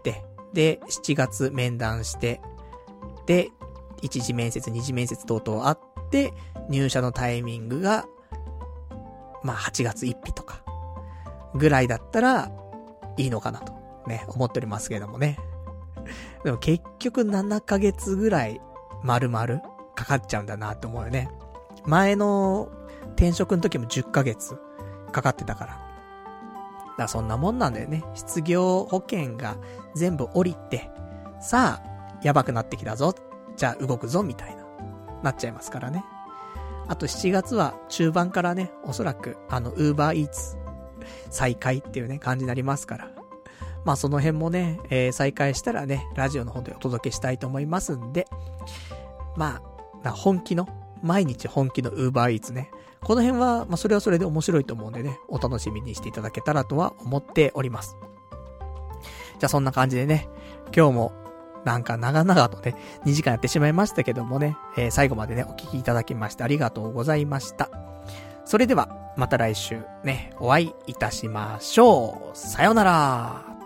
で、しちがつ面談して、で、一次面接、二次面接等々あって、入社のタイミングが、まあはちがつついたちとか、ぐらいだったら、いいのかなと、ね、思っておりますけどもね。でも結局ななかげつぐらい、丸々かかっちゃうんだなって思うよね。前の転職の時もじゅっかげつかかってたから。だからそんなもんなんだよね。失業保険が全部降りて、さあ、やばくなってきたぞ。じゃあ動くぞ、みたいな。なっちゃいますからね。あとしちがつは中盤からね、おそらく、あの、ウーバーイーツ再開っていうね、感じになりますから。まあその辺もね、えー、再開したらね、ラジオの方でお届けしたいと思いますんで、まあ、本気の、毎日本気のウーバーイーツね。この辺は、まあそれはそれで面白いと思うんでね、お楽しみにしていただけたらとは思っております。じゃあそんな感じでね、今日もなんか長々とね、にじかんやってしまいましたけどもね、えー、最後までね、お聞きいただきましてありがとうございました。それでは、また来週ね、お会いいたしましょう。さようなら。